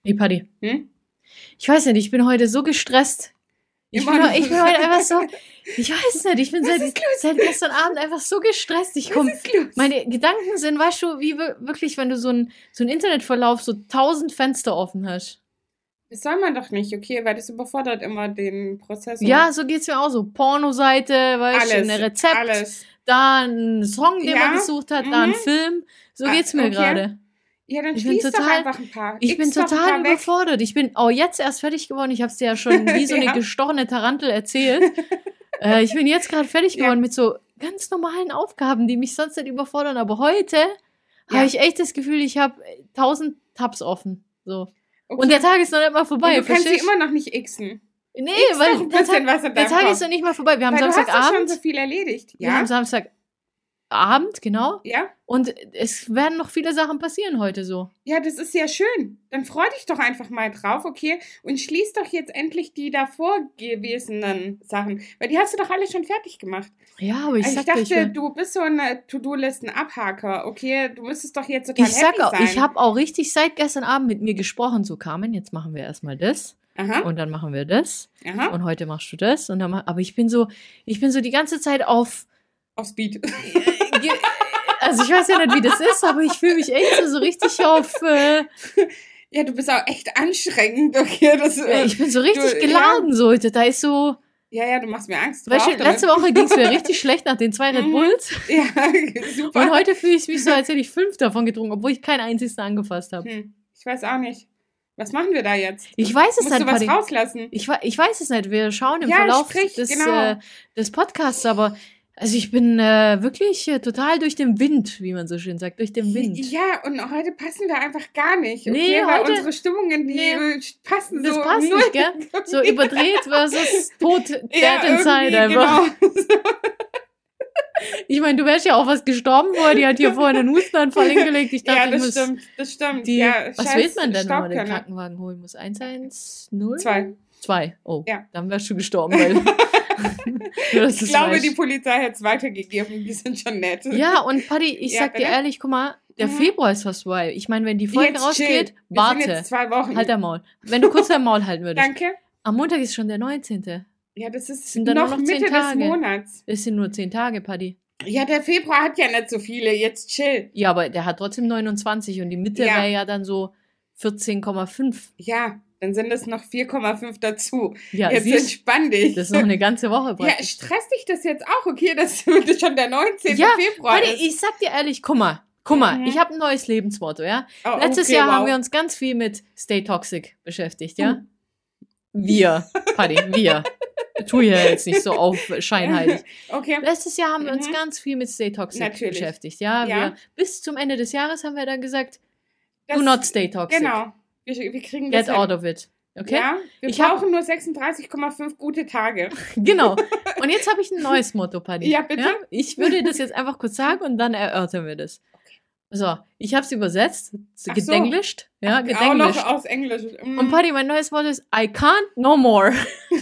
Hey, Paddy. Hm? Ich weiß nicht, ich bin heute so gestresst. Ich bin heute einfach so, ich weiß nicht, ich bin seit gestern Abend einfach so gestresst. Meine Gedanken sind, weißt du, wie wirklich, wenn du so ein Internetverlauf so 1000 Fenster offen hast. Das soll man doch nicht, okay, weil das überfordert immer den Prozessor. Ja, so geht's mir auch so. Pornoseite, weißt du, ein Rezept, da ein Song, den man gesucht hat, da ein Film. So geht's mir gerade. Ja, dann schließ doch einfach ein paar. Ich bin total überfordert. Ich bin jetzt erst fertig geworden. Ich hab's dir ja schon wie so eine gestochene Tarantel erzählt. Ich bin jetzt gerade fertig geworden mit so ganz normalen Aufgaben, die mich sonst nicht überfordern. Aber heute habe ich echt das Gefühl, ich habe 1000 Tabs offen. So. Okay. Und der Tag ist noch nicht mal vorbei. Und du kannst sie immer noch nicht xen. Nee, weil der Tag ist noch nicht mal vorbei. Wir haben Samstagabend. Du hast schon so viel erledigt. Ja? Wir haben Samstagabend, genau. Ja. Und es werden noch viele Sachen passieren heute so. Ja, das ist ja schön. Dann freu dich doch einfach mal drauf, okay? Und schließ doch jetzt endlich die davor gewesenen Sachen. Weil die hast du doch alle schon fertig gemacht. Ja, aber ich dachte, du bist so ein To-Do-Listen-Abhaker, okay? Du müsstest doch jetzt total happy sein. Ich habe auch richtig seit gestern Abend mit mir gesprochen. So, Carmen, jetzt machen wir erstmal das. Aha. Und dann machen wir das. Aha. Und heute machst du das. Und dann aber ich bin so die ganze Zeit auf Speed. Also ich weiß ja nicht, wie das ist, aber ich fühle mich echt so richtig auf... Ja, du bist auch echt anstrengend, okay? Ich bin so richtig geladen so heute. Da ist so... Ja, du machst mir Angst. Weißt du, letzte Woche ging es mir richtig schlecht nach den 2 Red Bulls. Ja, super. Und heute fühle ich mich so, als hätte ich 5 davon getrunken, obwohl ich keinen einzigen angefasst habe. Ich weiß auch nicht. Was machen wir da jetzt? Ich weiß es nicht. Musst du was rauslassen? Ich weiß es nicht. Wir schauen im Verlauf des Podcasts, aber... Also ich bin wirklich total durch den Wind, wie man so schön sagt, durch den Wind. Ja, und heute passen wir einfach gar nicht, okay? Weil unsere Stimmungen, die passen das so. Das passt nicht, gell? So überdreht versus tot, dead inside einfach. Genau. Ich meine, du wärst ja auch was gestorben vorher, die hat hier vorhin einen Hustenanfall hingelegt. Ich dachte, das stimmt. Was wählt man denn, wenn man den Krankenwagen holen muss? 110? 2. Oh, dann wärst du gestorben, weil... Ich glaube, die Polizei hat es weitergegeben. Die sind schon nett. Ja, und Paddy, ich sag dir ehrlich, guck mal, der Februar ist fast vorbei. Ich meine, wenn die Folge rausgeht, warte. Wir sind jetzt 2 Wochen. Halt dein Maul. Wenn du kurz dein Maul halten würdest. Danke. Am Montag ist schon der 19. Ja, das ist noch Mitte des Monats. Es sind nur 10 Tage, Paddy. Ja, der Februar hat ja nicht so viele. Jetzt chill. Ja, aber der hat trotzdem 29 und die Mitte wäre ja dann so 14,5. Ja. Dann sind es noch 4,5 dazu. Ja, jetzt entspann dich. Das ist noch eine ganze Woche. Ja, stresst dich das jetzt auch, okay? Das ist schon der 19. Februar ist. Ich sag dir ehrlich, guck mal, ich habe ein neues Lebensmotto, ja? Letztes Jahr haben wir uns ganz viel mit Stay Toxic beschäftigt, ja? Wir, Paddy, wir. Tu ja jetzt nicht so auf scheinheilig. Okay. Letztes Jahr haben wir uns ganz viel mit Stay Toxic beschäftigt, ja? Bis zum Ende des Jahres haben wir dann gesagt, do not stay toxic. Genau. Wir kriegen das Get out of it. Okay? Ja, wir brauchen nur 36,5 gute Tage. Genau. Und jetzt habe ich ein neues Motto, Paddy. Ja, bitte. Ja? Ich würde das jetzt einfach kurz sagen und dann erörtern wir das. Okay. So, ich habe es übersetzt, gedenglischt. So. Ja, gedenglischt. Auch noch aus Englisch. Und Paddy, mein neues Motto ist, I can't no more.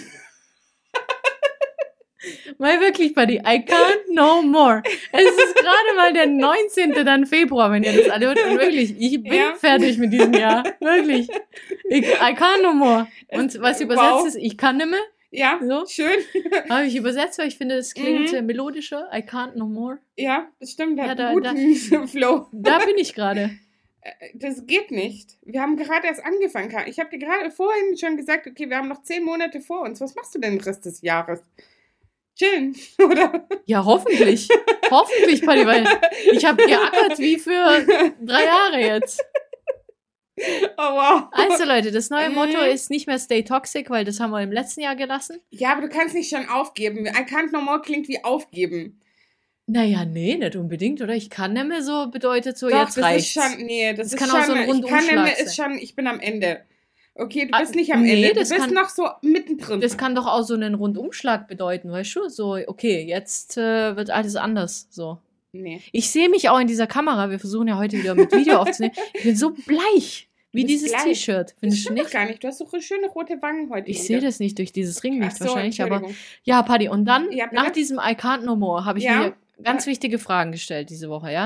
Mal wirklich, Paddy, I can't no more. Es ist gerade mal der 19. dann Februar, wenn ihr das alle hört. Und wirklich, ich bin fertig mit diesem Jahr. Wirklich. I can't no more. Und was übersetzt ist, ich kann nimmer. Ja, so. Schön. Habe ich übersetzt, weil ich finde, es klingt melodischer. I can't no more. Ja, das stimmt. Hat einen guten Flow. Da bin ich gerade. Das geht nicht. Wir haben gerade erst angefangen. Ich habe dir gerade vorhin schon gesagt, okay, wir haben noch 10 Monate vor uns. Was machst du denn den Rest des Jahres? Chillen, oder? Ja, hoffentlich. Hoffentlich, Paddy, weil ich habe geackert wie für 3 Jahre jetzt. Oh, wow. Also Leute, das neue Motto ist nicht mehr Stay Toxic, weil das haben wir im letzten Jahr gelassen. Ja, aber du kannst nicht schon aufgeben. I can't no more klingt wie aufgeben. Naja, nee, nicht unbedingt, oder? Ich kann nicht mehr so bedeutet so, doch, jetzt reicht's. Das kann ist auch so ein Rundumschlag sein. Ist schon, ich bin am Ende. Okay, du bist nicht am Ende, du bist noch so mittendrin. Das kann doch auch so einen Rundumschlag bedeuten, weißt du? So, okay, jetzt wird alles anders, so. Nee. Ich sehe mich auch in dieser Kamera, wir versuchen ja heute wieder mit Video aufzunehmen. Ich bin so bleich, wie dieses T-Shirt. Findest du nicht? Gar nicht, du hast so schöne rote Wangen heute. Ich sehe das nicht durch dieses Ringlicht wahrscheinlich, aber ja, Paddy, und dann, nach diesem I can't no more, habe ich mir ganz wichtige Fragen gestellt diese Woche, ja?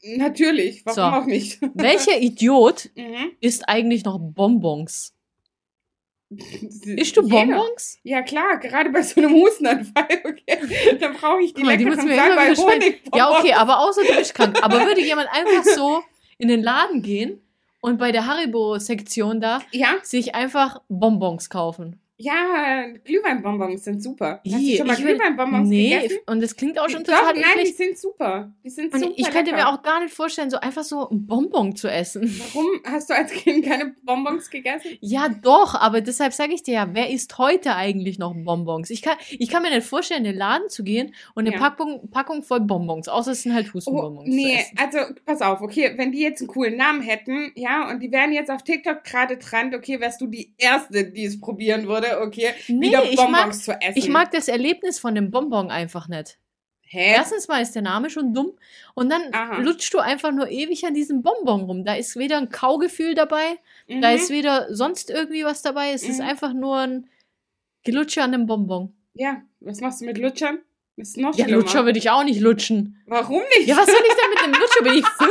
Natürlich, warum So. auch nicht? Welcher Idiot Mhm. isst eigentlich noch Bonbons? Isst du Jeder. Bonbons? Ja klar, gerade bei so einem Hustenanfall, okay. Dann brauche ich die Guck mal, die leckeren müssen wir immer Salbei wieder schmecken. Honigbonbons. Ja, okay, aber außer du bist krank. Aber würde jemand einfach so in den Laden gehen und bei der Haribo-Sektion da Ja, sich einfach Bonbons kaufen? ja, Glühweinbonbons sind super. Hast du Ih, schon mal Glühweinbonbons gegessen? und das klingt auch schon Doch, total nein, eklig. die sind super. Die sind Und super ich könnte lecker. mir auch gar nicht vorstellen, so einfach so ein Bonbon zu essen. Warum hast du als Kind keine Bonbons gegessen? Ja, doch, aber deshalb sage ich dir ja, wer isst heute eigentlich noch Bonbons? Ich kann mir nicht vorstellen, in den Laden zu gehen und eine Ja. Packung voll Bonbons, außer es sind halt Oh, Hustenbonbons. nee, zu essen. also pass auf, okay, wenn die jetzt einen coolen Namen hätten, ja, und die wären jetzt auf TikTok gerade dran, okay, wärst du die Erste, die es probieren würde, okay, Nee, wieder ich Bonbons zu essen. Ich mag das Erlebnis von dem Bonbon einfach nicht. Hä? Erstens mal ist der Name schon dumm und dann Aha. lutschst du einfach nur ewig an diesem Bonbon rum. Da ist weder ein Kaugefühl dabei, Mhm. da ist weder sonst irgendwie was dabei. Es ist Mhm. einfach nur ein Gelutsche an dem Bonbon. Ja, was machst du mit Lutschern? Das ist noch Ja, schlimmer. Lutscher würde ich auch nicht lutschen. Warum nicht? Ja, was soll ich denn mit dem Lutscher? Bin ich 5?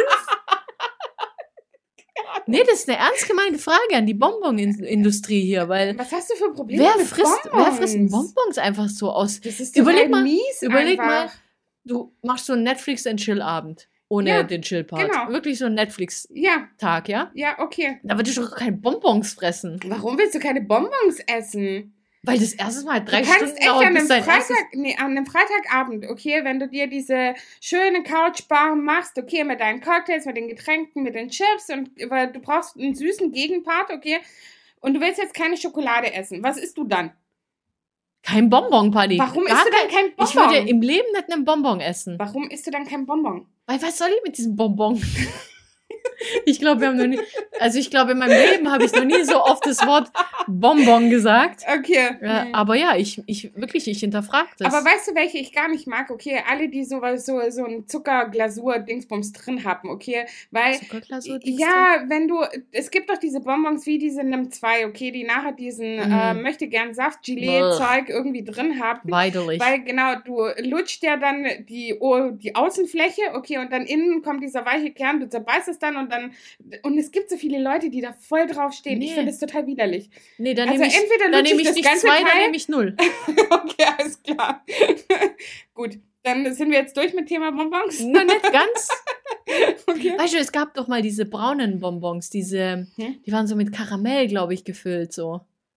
Nee, das ist eine ernst gemeinte Frage an die Bonbon-Industrie hier, weil Was hast du für Probleme wer mit frisst Bonbons? Bonbons einfach so aus? Das ist Überleg total mal, mies überleg einfach. mal, du machst so einen Netflix-and-Chill-Abend ohne Ja, den Chill-Part. genau. Wirklich so einen Netflix-Tag, Ja, ja? ja, okay. Da würdest du doch keine Bonbons fressen. Warum willst du keine Bonbons essen? Weil das erste Mal 3 Du kannst Stunden echt dauert, an bis einem dein erstes... an einem Freitagabend, okay, wenn du dir diese schöne Couchbar machst, okay, mit deinen Cocktails, mit den Getränken, mit den Chips und weil du brauchst einen süßen Gegenpart, okay, und du willst jetzt keine Schokolade essen. Was isst du dann? Kein Bonbon-Party. Warum Gar isst du dann kein Bonbon? Ich würde im Leben nicht einen Bonbon essen. Warum isst du dann kein Bonbon? Weil was soll ich mit diesem Bonbon? Ich glaube, wir haben noch nie... Also ich glaube, in meinem Leben habe ich noch nie so oft das Wort Bonbon gesagt. Okay. Aber ja, ich hinterfrage das. Aber weißt du, welche ich gar nicht mag? Okay, alle, die so ein Zuckerglasur-Dingsbums drin haben, okay? Weil, Zuckerglasur, ja, wenn du, es gibt doch diese Bonbons wie diese Nimm 2, okay, die nachher diesen möchte gern Saft, Gelee-Zeug irgendwie drin haben. Weiderlich. Weil, genau, du lutscht ja dann die Außenfläche, okay, und dann innen kommt dieser weiche Kern, du zerbeißt es dann und es gibt so viele Leute, die da voll drauf stehen. Nee. Ich finde es total widerlich. Nee, dann Also nehme ich, entweder dann lutsche nehm ich ich das nicht ganze 2, dann Teil- nehme ich 0. Okay, alles klar. Gut, dann sind wir jetzt durch mit Thema Bonbons. Nur nicht ganz. Okay. Weißt du, es gab doch mal diese braunen Bonbons, die waren so mit Karamell, glaube ich, gefüllt so.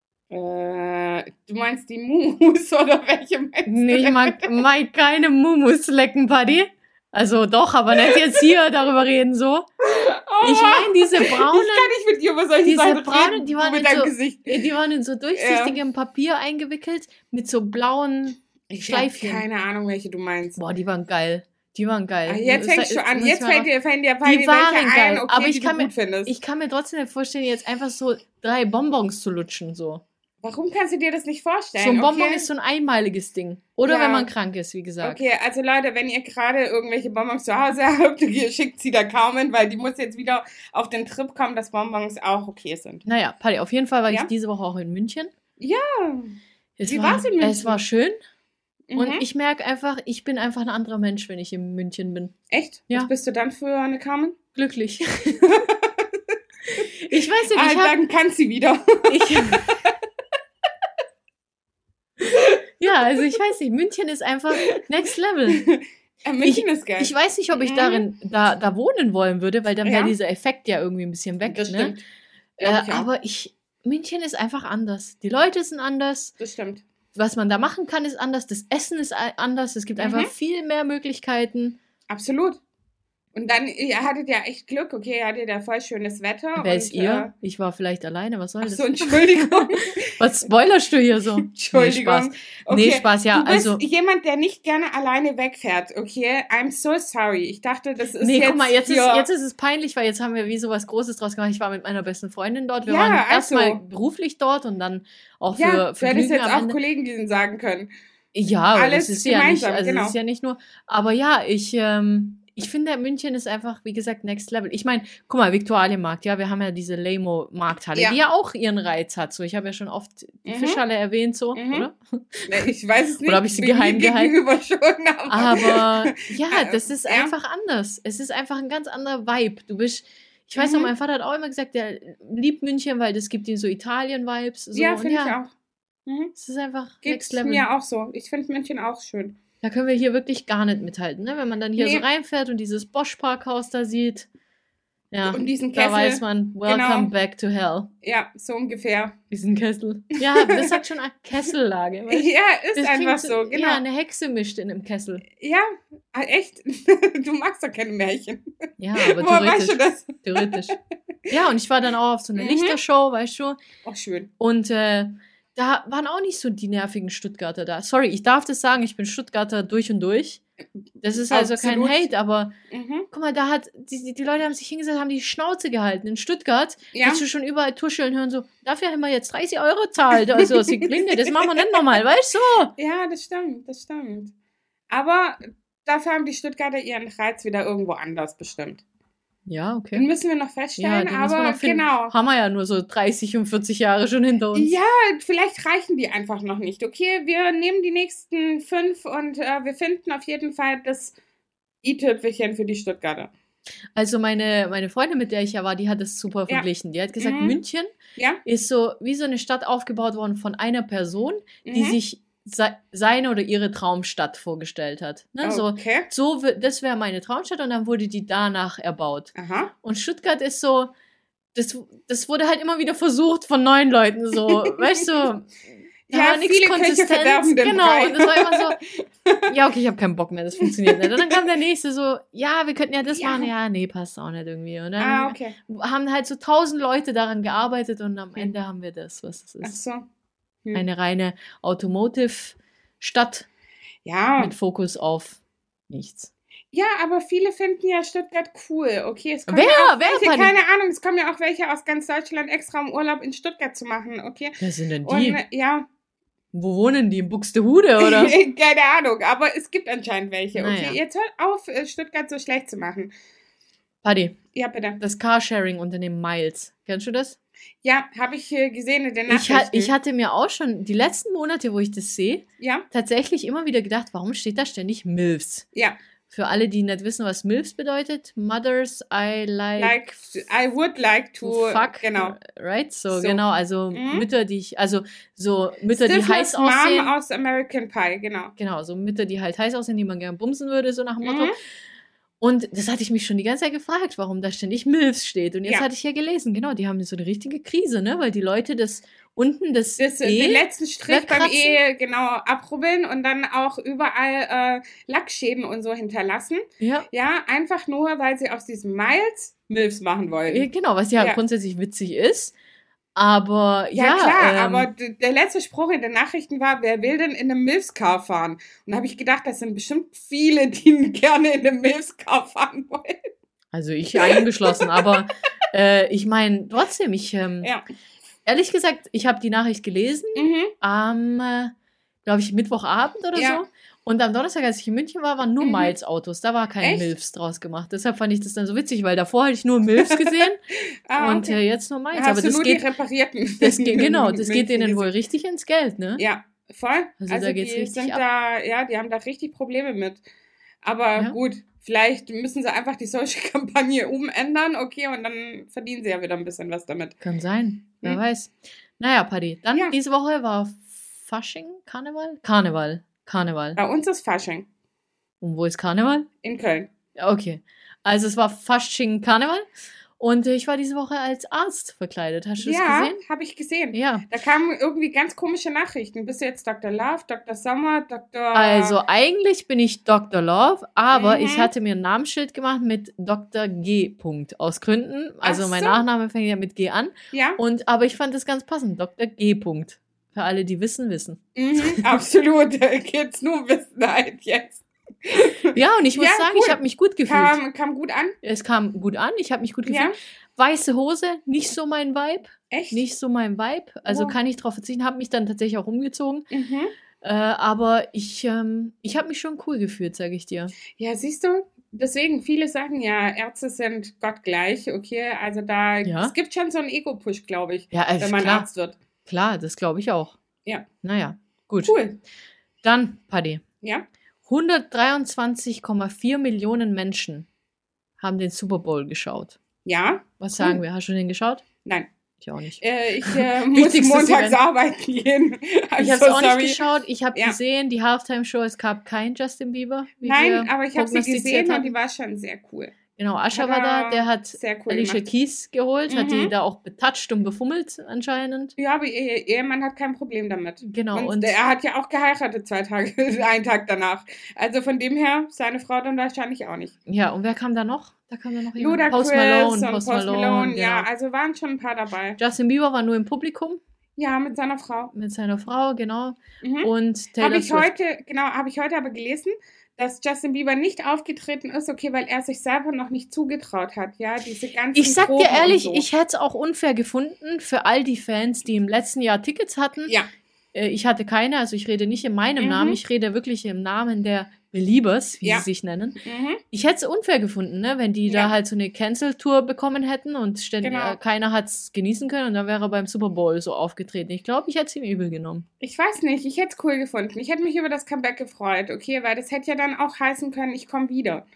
Du meinst die Mumus oder welche meinst Nee, du? ich mag keine Mumus lecken, Buddy. Also doch, aber nicht jetzt hier darüber reden so. Ich meine diese Ich braunen, kann nicht mit dir über solche diese Sachen braunen, reden, die waren mit nicht deinem so- Gesicht. die waren in so durchsichtigem Papier eingewickelt mit so blauen Ich habe Schleifchen. keine Ahnung, welche du meinst. Boah, die waren geil. Die waren geil. Ah, jetzt fängst du an. Jetzt fällt dir Die welche waren ein, geil, okay, aber die du gut findest. Ich kann mir trotzdem nicht vorstellen, jetzt einfach so 3 Bonbons zu lutschen, so. Warum kannst du dir das nicht vorstellen? So ein Bonbon okay? ist so ein einmaliges Ding. Oder Ja. wenn man krank ist, wie gesagt. Okay, also Leute, wenn ihr gerade irgendwelche Bonbons zu Hause habt, ihr schickt sie der Carmen, weil die muss jetzt wieder auf den Trip kommen, dass Bonbons auch okay sind. Naja, Paddy, auf jeden Fall war Ja? ich diese Woche auch in München. Ja. Es Wie war's in München? Es war schön. Und Mhm. ich merke einfach, ich bin einfach ein anderer Mensch, wenn ich in München bin. Echt? Ja. Was bist du dann für eine Carmen? Glücklich. Ich weiß nicht, Dann kann sie wieder. ja, also ich weiß nicht, München ist einfach next level. München ist geil. Ich weiß nicht, ob ich Mhm. da wohnen wollen würde, weil dann wäre Ja. dieser Effekt ja irgendwie ein bisschen weg. Das Ne? stimmt. Glaub ich auch. Aber München ist einfach anders. Die Leute sind anders. Das stimmt. Was man da machen kann, ist anders. Das Essen ist anders. Es gibt einfach Mhm. viel mehr Möglichkeiten. Absolut. Und dann, ihr hattet ja echt Glück, okay, ihr hattet ja voll schönes Wetter. Wer und, ist ihr? Ich war vielleicht alleine. Was soll Ach das? so, Entschuldigung. Was spoilerst du hier so? Entschuldigung. Nee, Spaß, ja. Du bist Also, jemand, der nicht gerne alleine wegfährt, okay? I'm so sorry. Ich dachte, das ist nee, jetzt guck mal, jetzt hier... ist es peinlich, weil jetzt haben wir wie sowas Großes draus gemacht. Ich war mit meiner besten Freundin dort. Wir Ja, waren also. erstmal beruflich dort und dann auch ja, für du hättest Vergnügen jetzt am auch Ende. Kolleginnen sagen können. Ja, aber Alles das ist ja nicht, gemeinsam, also genau. das ist ja nicht nur, aber ja, ich Ich finde, München ist einfach, wie gesagt, next level. Ich meine, guck mal, Viktualienmarkt, ja, wir haben ja diese Lemo-Markthalle, Ja. die ja auch ihren Reiz hat. So, ich habe ja schon oft die Fischhalle erwähnt, so, oder? Ich weiß es nicht. Oder habe ich sie bin geheim mir gehalten? gegenüber schon, Aber ja, das ist Ja. einfach anders. Es ist einfach ein ganz anderer Vibe. Ich weiß noch, mein Vater hat auch immer gesagt, der liebt München, weil das gibt ihm so Italien-Vibes. So. Ja, Und finde ich auch. Mhm. es ist einfach Geht next level. mir auch so. Ich finde München auch schön. Da können wir hier wirklich gar nicht mithalten, ne? Wenn man dann hier Nee. so reinfährt und dieses Bosch-Parkhaus da sieht. Ja, Und diesen da Kessel. weiß man, welcome Genau. back to hell. Ja, so ungefähr. Diesen Kessel. Ja, das hat schon eine Kessellage. Weißt? Ja, ist Das einfach klingt so, genau. Ja, eine Hexe mischt in einem Kessel. Ja, echt? Du magst doch keine Märchen. Ja, aber Woher weißt du theoretisch. das? Theoretisch. Ja, und ich war dann auch auf so einer Mhm. Lichtershow, weißt du. Oh, schön. Und da waren auch nicht so die nervigen Stuttgarter da. Sorry, ich darf das sagen, ich bin Stuttgarter durch und durch. Das ist also kein Absolut. Hate, aber Mhm. guck mal, da hat die Leute haben sich hingesetzt, haben die Schnauze gehalten. In Stuttgart Ja. willst du schon überall tuscheln hören, so, dafür haben wir jetzt 30 Euro zahlt. Also, Siglinde, das machen wir nicht nochmal, weißt du? So. Ja, das stimmt, das stimmt. Aber dafür haben die Stuttgarter ihren Reiz wieder irgendwo anders bestimmt. Ja, Den okay. müssen wir noch feststellen, den müssen wir aber noch finden. genau. Haben wir ja nur so 30 und 40 Jahre schon hinter uns. Ja, vielleicht reichen die einfach noch nicht. Okay, wir nehmen die nächsten 5 und wir finden auf jeden Fall das i-Tüpfelchen für die Stuttgarter. Also meine Freundin, mit der ich ja war, die hat es super Ja. verglichen. Die hat gesagt, Mhm. München Ja? ist so wie so eine Stadt aufgebaut worden von einer Person, die Mhm. sich seine oder ihre Traumstadt vorgestellt hat. Ne? Okay. Das wäre meine Traumstadt und dann wurde die danach erbaut. Aha. Und Stuttgart ist so, das wurde halt immer wieder versucht von neuen Leuten, so, weißt du, da Ja, war nichts viele Köche konsistent. verderben den Genau, Brei. und das war immer so, ja, okay, ich habe keinen Bock mehr, das funktioniert nicht. Und dann kam der nächste so, ja, wir könnten ja das Ja. machen, ja, nee, passt auch nicht irgendwie. Und dann Ah, okay. haben halt so 1000 Leute daran gearbeitet und am Ende haben wir das, was es Ach ist. so. Hm. Eine reine Automotive-Stadt Ja. mit Fokus auf nichts. Ja, aber viele finden ja Stuttgart cool. Okay, es kommen Wer? ja auch Wer, welche, Fanny? keine Ahnung, es kommen ja auch welche aus ganz Deutschland extra um Urlaub in Stuttgart zu machen, okay? Wer sind denn Und die? ja, Wo wohnen die? In Buxtehude, oder? keine Ahnung, aber es gibt anscheinend welche. Okay, Naja. jetzt hört auf, Stuttgart so schlecht zu machen. Paddy, Ja, bitte. das Carsharing-Unternehmen Miles. Kennst du das? Ja, habe ich gesehen in den Ich Nachrichten. hatte mir auch schon die letzten Monate, wo ich das sehe, Ja, tatsächlich immer wieder gedacht, warum steht da ständig MILFs? ja. Für alle, die nicht wissen, was MILFs bedeutet, Mothers I Like, I would like to, fuck, genau. right? So, So. genau, also Mhm. Mütter, die die Stifler's heiß Mom aussehen. aus American Pie, genau. Genau, so Mütter, die halt heiß aussehen, die man gerne bumsen würde, so nach dem Motto. Mhm. Und das hatte ich mich schon die ganze Zeit gefragt, warum da ständig MILFs steht. Und jetzt Ja. hatte ich ja gelesen, genau, die haben so eine richtige Krise, ne? Weil die Leute das unten, das Den letzten Strich beim wegkratzen. genau abrubbeln und dann auch überall Lackschäden und so hinterlassen. ja, Ja, einfach nur, weil sie aus diesem Miles Milfs machen wollen. genau, was ja, Ja. grundsätzlich witzig ist. Aber Ja, ja, klar, aber der letzte Spruch in den Nachrichten war, wer will denn in einem Milfs-Car fahren? Und da habe ich gedacht, das sind bestimmt viele, die gerne in einem Milfs-Car fahren wollen. also ich eingeschlossen, aber ich meine, trotzdem, Ja. ehrlich gesagt, ich habe die Nachricht gelesen Mhm. am, glaube ich, Mittwochabend oder Ja. so. Und am Donnerstag, als ich in München war, waren nur Mhm. Miles-Autos. Da war kein Echt? MILFs draus gemacht. Deshalb fand ich das dann so witzig, weil davor hatte ich nur MILFs gesehen und Okay. jetzt nur Miles. Hast Aber du das nur geht, die reparierten. das geht, genau, das geht Milfs denen gesehen. wohl richtig ins Geld, ne? Ja, voll. Also da geht's die richtig sind ab. da, ja, die haben da richtig Probleme mit. Aber Ja. gut, vielleicht müssen sie einfach die Social-Kampagne umändern, okay, und dann verdienen sie ja wieder ein bisschen was damit. Kann sein, wer Hm. weiß. Naja, Paddy, dann Ja. diese Woche war Fasching, Karneval? Karneval. Bei uns ist Fasching Und wo ist Karneval? in Köln. Ja, okay. Also es war Fasching, Karneval. Und ich war diese Woche als Arzt verkleidet. Hast du das Ja, gesehen? habe ich gesehen. Ja. Da kamen irgendwie ganz komische Nachrichten. Bist du jetzt Dr. Love, Dr. Sommer, Dr. Also eigentlich bin ich Dr. Love, aber Mhm. ich hatte mir ein Namensschild gemacht mit Dr. G. Punkt. Aus Gründen. Also Ach mein so. Nachname fängt ja mit G an. Ja, Aber ich fand das ganz passend. Dr. G. Punkt. Für alle, die wissen, wissen. mhm, absolut. Da geht's nur Wissenheit jetzt. Ja, und ich muss Ja, sagen, cool. ich habe mich gut gefühlt. Kam gut an. Es kam gut an, ich habe mich gut Ja, gefühlt. Weiße Hose, nicht so mein Vibe. echt? Nicht so mein Vibe. Also Oh. kann ich drauf verzichten, habe mich dann tatsächlich auch umgezogen. Mhm. Aber ich habe mich schon cool gefühlt, sage ich dir. Ja, siehst du, deswegen, viele sagen ja, Ärzte sind gottgleich, okay, also Ja. es gibt schon so einen Ego-Push, glaube ich, Ja, wenn man klar. Arzt wird. Klar, das glaube ich auch. Ja. Naja, gut. Cool. Dann, Paddy. Ja. 123,4 Millionen Menschen haben den Super Bowl geschaut. Ja. Was Cool. sagen wir? Hast du den geschaut? Nein. Ich auch nicht. Ich muss Wichtigstes montags Event. arbeiten gehen. Ich habe es auch nicht geschaut. Ich habe gesehen, die Halftime-Show, es gab kein Justin Bieber. Nein, aber ich habe sie prognostiziert gesehen hatten. und die war schon sehr cool. Genau, Usher war da, der hat sehr cool Alicia gemacht. Keys geholt, hat die da auch betatscht und befummelt anscheinend. Ja, aber ihr Ehemann hat kein Problem damit. Genau. Und er hat ja auch geheiratet 2 Tage, einen Tag danach. Also von dem her, seine Frau dann wahrscheinlich auch nicht. Ja, und wer kam da noch? Da kam da noch jemand. Ludacris Post Post Malone, genau. ja, also waren schon ein paar dabei. Justin Bieber war nur im Publikum. Ja, mit seiner Frau. Mit seiner Frau, genau. Mhm. Und Taylor Habe ich Swift. heute aber gelesen, dass Justin Bieber nicht aufgetreten ist, okay, weil er sich selber noch nicht zugetraut hat, ja, diese ganzen Ich sag Proben dir ehrlich, und so. ich hätte es auch unfair gefunden für all die Fans, die im letzten Jahr Tickets hatten. Ja. Ich hatte keine, also ich rede nicht in meinem Namen, ich rede wirklich im Namen der Beliebers, wie sie sich nennen. Ich hätte es unfair gefunden, ne, wenn die da halt so eine Cancel-Tour bekommen hätten und keiner hat es genießen können und dann wäre er beim Super Bowl so aufgetreten. Ich glaube, ich hätte es ihm übel genommen. Ich weiß nicht, ich hätte es cool gefunden. Ich hätte mich über das Comeback gefreut, okay, weil das hätte ja dann auch heißen können, ich komme wieder.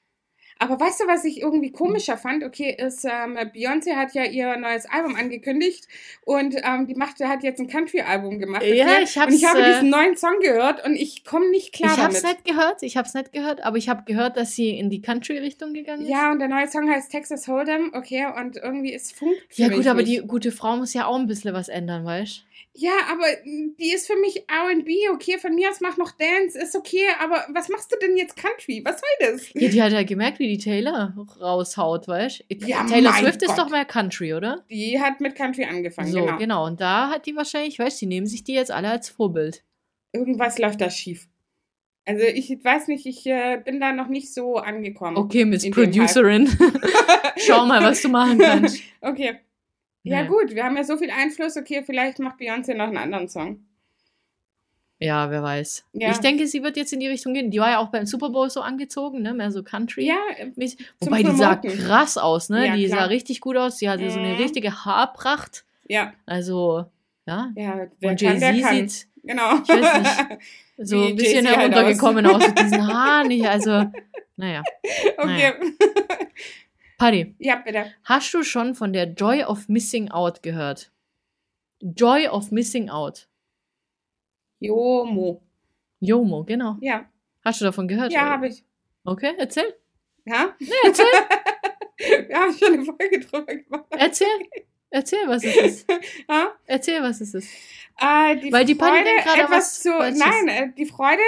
Aber weißt du, was ich irgendwie komischer fand? Okay, ist, Beyoncé hat ja ihr neues Album angekündigt und hat jetzt ein Country-Album gemacht. Okay? Ja, ich habe diesen neuen Song gehört und ich komme nicht klar damit. Ich habe es nicht gehört, aber ich habe gehört, dass sie in die Country-Richtung gegangen ist. Ja, und der neue Song heißt Texas Hold'em, okay, und irgendwie ist Funk. Ja gut, aber die gute Frau muss ja auch ein bisschen was ändern, weißt du? Ja, aber die ist für mich R&B, okay, von mir aus mach noch Dance, ist okay, aber was machst du denn jetzt Country? Was soll das? Ja, die hat ja gemerkt, wie die Taylor raushaut, weißt du? Ja, Taylor Swift ist doch mehr Country, oder? Die hat mit Country angefangen, so, genau. Und da hat die wahrscheinlich, weißt du, die nehmen sich die jetzt alle als Vorbild. Irgendwas läuft da schief. Also ich weiß nicht, ich bin da noch nicht so angekommen. Okay, Miss Producerin. Schau mal, was du machen kannst. Okay. Ja gut, wir haben ja so viel Einfluss, okay, vielleicht macht Beyoncé noch einen anderen Song. Ja, wer weiß. Ja. Ich denke, sie wird jetzt in die Richtung gehen. Die war ja auch beim Super Bowl so angezogen, ne? Mehr so Country. Ja, wobei die sah krass aus, ne? Ja, die klar. sah richtig gut aus. Sie hatte so eine richtige Haarpracht. Ja. Also, ja. Ja, wer und kann, der kann. sieht, genau. ich weiß nicht, so Wie ein bisschen Jay-Z halt heruntergekommen aus mit diesen Haaren. Also, naja. Okay. Paddy, Ja, bitte. hast du schon von der Joy of Missing Out gehört? Joy of Missing Out. Jomo. JOMO, genau. Ja. Hast du davon gehört? Ja, habe ich. Okay, erzähl. Ja? Nee, erzähl. Wir haben schon eine Folge drüber gemacht. Erzähl, was es ist. Ja? Erzähl, was es ist. Weil die Paddy denkt gerade etwas was Falsches. Nein, die Freude,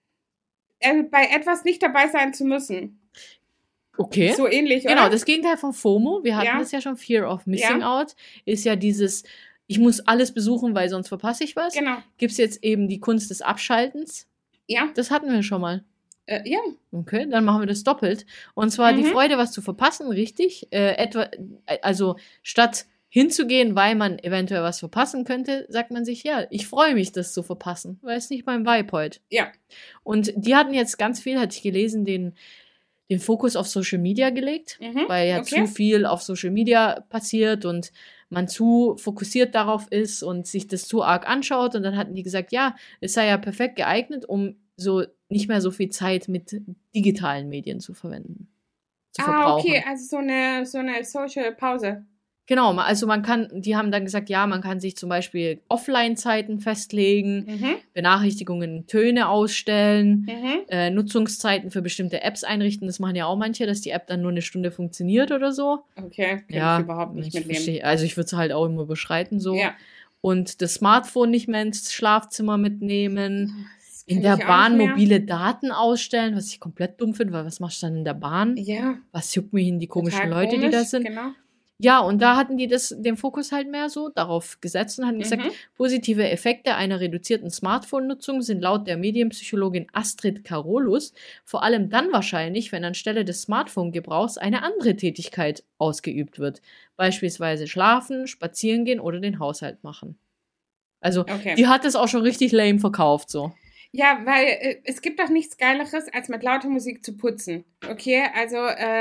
bei etwas nicht dabei sein zu müssen. Okay. So ähnlich, oder? Genau, das Gegenteil von FOMO, wir hatten das ja schon, Fear of Missing Out, ist ja dieses, ich muss alles besuchen, weil sonst verpasse ich was. Genau. Gibt es jetzt eben die Kunst des Abschaltens. Ja. Das hatten wir schon mal. Ja. Okay, dann machen wir das doppelt. Und zwar die Freude, was zu verpassen, richtig. Also statt hinzugehen, weil man eventuell was verpassen könnte, sagt man sich, ja, ich freue mich, das zu verpassen, weil es nicht mein Vibe heute. Ja. Und die hatten jetzt ganz viel, hatte ich gelesen, den Fokus auf Social Media gelegt, weil ja zu viel auf Social Media passiert und man zu fokussiert darauf ist und sich das zu arg anschaut. Und dann hatten die gesagt, ja, es sei ja perfekt geeignet, um so nicht mehr so viel Zeit mit digitalen Medien zu verwenden. Zu verbrauchen. Okay, also so eine Social Pause. Genau, also die haben dann gesagt, ja, man kann sich zum Beispiel Offline-Zeiten festlegen, Benachrichtigungen, Töne ausstellen, Nutzungszeiten für bestimmte Apps einrichten. Das machen ja auch manche, dass die App dann nur eine Stunde funktioniert oder so. Okay, kann ich überhaupt nicht mitnehmen. Also ich würde es halt auch immer überschreiten so. Ja. Und das Smartphone nicht mehr ins Schlafzimmer mitnehmen. In der Bahn mobile Daten ausstellen, was ich komplett dumm finde, weil was machst du dann in der Bahn? Ja. Was juckt mich hin, die komischen Total Leute, die da sind? Genau. Ja, und da hatten die den Fokus halt mehr so darauf gesetzt und hatten gesagt, positive Effekte einer reduzierten Smartphone-Nutzung sind laut der Medienpsychologin Astrid Karolus vor allem dann wahrscheinlich, wenn anstelle des Smartphone-Gebrauchs eine andere Tätigkeit ausgeübt wird. Beispielsweise schlafen, spazieren gehen oder den Haushalt machen. Also, die hat es auch schon richtig lame verkauft, so. Ja, weil es gibt doch nichts Geileres, als mit lauter Musik zu putzen. Okay, also,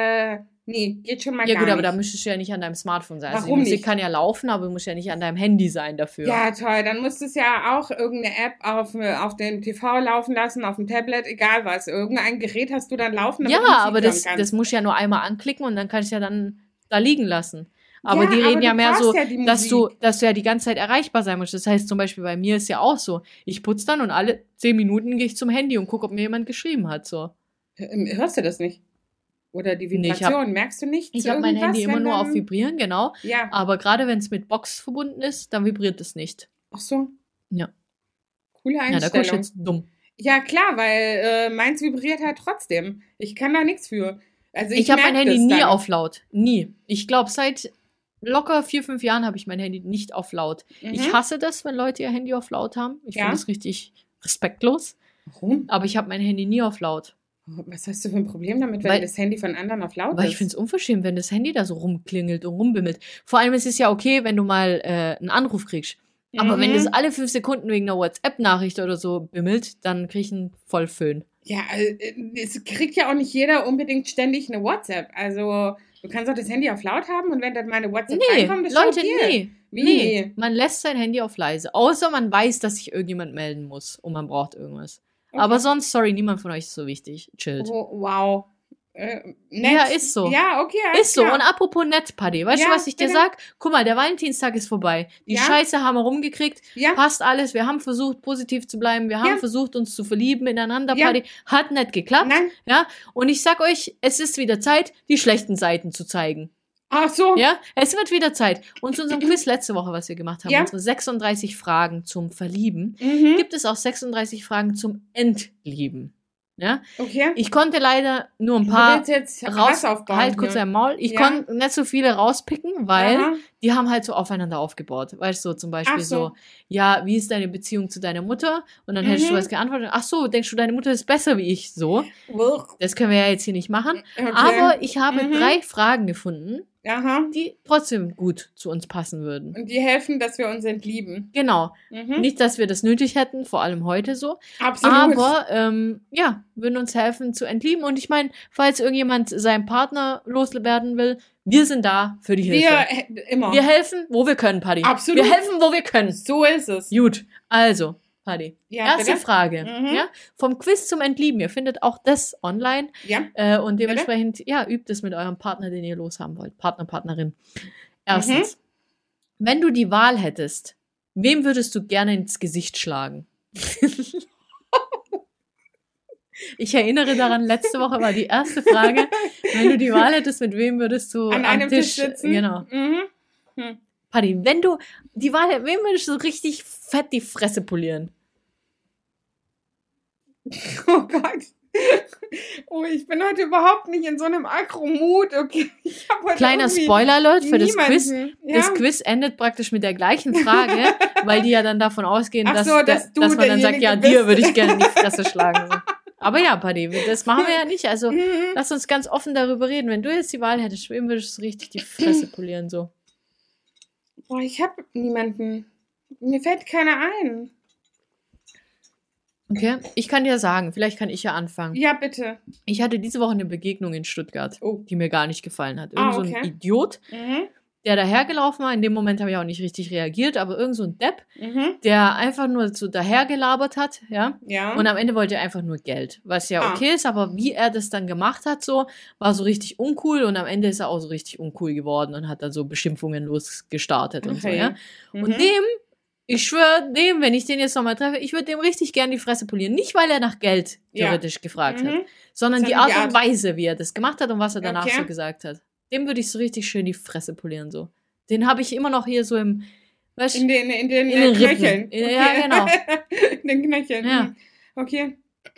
nee, geht schon mal Ja gar gut, aber nicht. da müsstest du ja nicht an deinem Smartphone sein. Also die Warum Musik nicht? kann ja laufen, aber du musst ja nicht an deinem Handy sein dafür. Ja, toll. Dann musst du es ja auch irgendeine App auf dem TV laufen lassen, auf dem Tablet, egal was. Irgendein Gerät hast du dann laufen, damit Ja, du Musik aber hören das kannst. musst du ja nur einmal anklicken und dann kannst du ja dann da liegen lassen. Aber Ja, die aber reden ja du mehr brauchst so, ja die dass Musik. du ja die ganze Zeit erreichbar sein musst. Das heißt zum Beispiel bei mir ist ja auch so, ich putze dann und alle 10 Minuten gehe ich zum Handy und gucke, ob mir jemand geschrieben hat. So. Hörst du das nicht? Oder die Nee, Vibration, merkst du nicht? Ich habe mein Handy immer nur auf Vibrieren, genau. Ja, Aber gerade wenn es mit Box verbunden ist, dann vibriert es nicht. ach so. Ja. Coole Ja, da guckst du Einstellung. jetzt dumm. Ja, klar, weil meins vibriert halt trotzdem. Ich kann da nichts für. Also Ich habe mein merk Handy das nie dann. auf laut. Nie. Ich glaube, seit locker 4, 5 Jahren habe ich mein Handy nicht auf laut. Mhm. Ich hasse das, wenn Leute ihr Handy auf laut haben. Ich Ja. finde das richtig respektlos. Warum? Aber ich habe mein Handy nie auf laut. Was hast du für ein Problem damit, wenn Weil- das Handy von anderen auf laut Weil ist? ich finde es unverschämt, wenn das Handy da so rumklingelt und rumbimmelt. Vor allem ist es ja okay, wenn du mal einen Anruf kriegst. Aber wenn das alle 5 Sekunden wegen einer WhatsApp-Nachricht oder so bimmelt, dann krieg ich einen Vollföhn. Ja, es kriegt ja auch nicht jeder unbedingt ständig eine WhatsApp. Also, du kannst auch das Handy auf laut haben und wenn dann meine WhatsApp Nee, reinkommt, ist Leute, schon okay. nee. Wie? Nee, man lässt sein Handy auf leise. Außer man weiß, dass sich irgendjemand melden muss und man braucht irgendwas. Okay. Aber sonst, sorry, niemand von euch ist so wichtig. Chillt. Oh, wow. Nett. Ja, ist so. Ja, okay, alles Ist so. klar. Und apropos nett, Paddy. Weißt Ja, du, was ich dir bitte. sag? Guck mal, der Valentinstag ist vorbei. Die Ja. Scheiße haben wir rumgekriegt. Ja, Passt alles. Wir haben versucht, positiv zu bleiben. Wir haben Ja. versucht, uns zu verlieben ineinander, Ja. Paddy. Hat nicht geklappt. nein. Ja. Und ich sag euch, es ist wieder Zeit, die schlechten Seiten zu zeigen. Ach so. Ja, es wird wieder Zeit. Und zu unserem Quiz letzte Woche, was wir gemacht haben, Ja. unsere 36 Fragen zum Verlieben, Mhm. gibt es auch 36 Fragen zum Entlieben. Ja, Okay. ich konnte leider nur ein Du paar willst jetzt raus, Hass aufbauen. halt kurz hier. dein Maul. Ich Ja. konnte nicht so viele rauspicken, weil Aha. die haben halt so aufeinander aufgebaut. Weißt du, so zum Beispiel Ach so. ja, wie ist deine Beziehung zu deiner Mutter? Und dann hättest du Mhm. was geantwortet. Ach so, denkst du, deine Mutter ist besser wie ich? So, Wuch. das können wir ja jetzt hier nicht machen. Okay. Aber ich habe Mhm. 3 Fragen gefunden, Aha. die trotzdem gut zu uns passen würden. Und die helfen, dass wir uns entlieben. Genau. Mhm. Nicht, dass wir das nötig hätten, vor allem heute so. Absolut. Aber ja, würden uns helfen zu entlieben. Und ich meine, falls irgendjemand seinen Partner loswerden will, wir sind da für die Hilfe. Immer. Wir helfen, wo wir können, Paddy. Absolut. Wir helfen, wo wir können. So ist es. Gut, also, Paddy. Ja, Erste bitte? Frage. Mhm. Ja? Vom Quiz zum Entlieben. Ihr findet auch das online. Ja. Und dementsprechend, ja, übt es mit eurem Partner, den ihr loshaben wollt. Partner, Partnerin. Erstens, wenn du die Wahl hättest, wem würdest du gerne ins Gesicht schlagen? Ich erinnere daran, letzte Woche war die erste Frage, wenn du die Wahl hättest, mit wem würdest du An am einem Tisch sitzen. Genau. Mhm. Paddy, wenn du die Wahl hättest, wem würdest du so richtig fett die Fresse polieren? Oh Gott. Oh, ich bin heute überhaupt nicht in so einem Akromut. Okay. Ich hab heute Kleiner irgendwie Spoiler-Alert für das niemanden. Quiz. Ja? Das Quiz endet praktisch mit der gleichen Frage, weil die ja dann davon ausgehen, Ach dass, so, dass du dass man dann sagt, ja, derjenige dir bist. würde ich gerne in die Fresse schlagen. So. Aber ja, Paddy, das machen wir ja nicht. Also Mhm. lass uns ganz offen darüber reden. Wenn du jetzt die Wahl hättest, wem würdest du richtig die Fresse polieren? So. Boah, ich hab niemanden. Mir fällt keiner ein. Okay, ich kann dir sagen, vielleicht kann ich ja anfangen. Ja, bitte. Ich hatte diese Woche eine Begegnung in Stuttgart, Oh. die mir gar nicht gefallen hat. Irgend so ein okay. Idiot, Mhm. der dahergelaufen war. In dem Moment habe ich auch nicht richtig reagiert, aber irgend so ein Depp, Mhm. der einfach nur so dahergelabert hat, ja. Ja. Und am Ende wollte er einfach nur Geld, was ja Ah. okay ist, aber wie er das dann gemacht hat, so, war so richtig uncool und am Ende ist er auch so richtig uncool geworden und hat dann so Beschimpfungen losgestartet und so, Okay. ja. Mhm. Und ich schwöre wenn ich den jetzt nochmal treffe, ich würde dem richtig gern die Fresse polieren. Nicht, weil er nach Geld Ja. theoretisch gefragt hat, Mhm. sondern die Sondern Art die und Weise, wie er das gemacht hat und was er danach Okay. so gesagt hat. Dem würde ich so richtig schön die Fresse polieren, so. Den habe ich immer noch hier so im, weißt In den in den Rippen. Knöcheln. Ja, genau. In den Knöcheln. Ja. Mhm. Okay.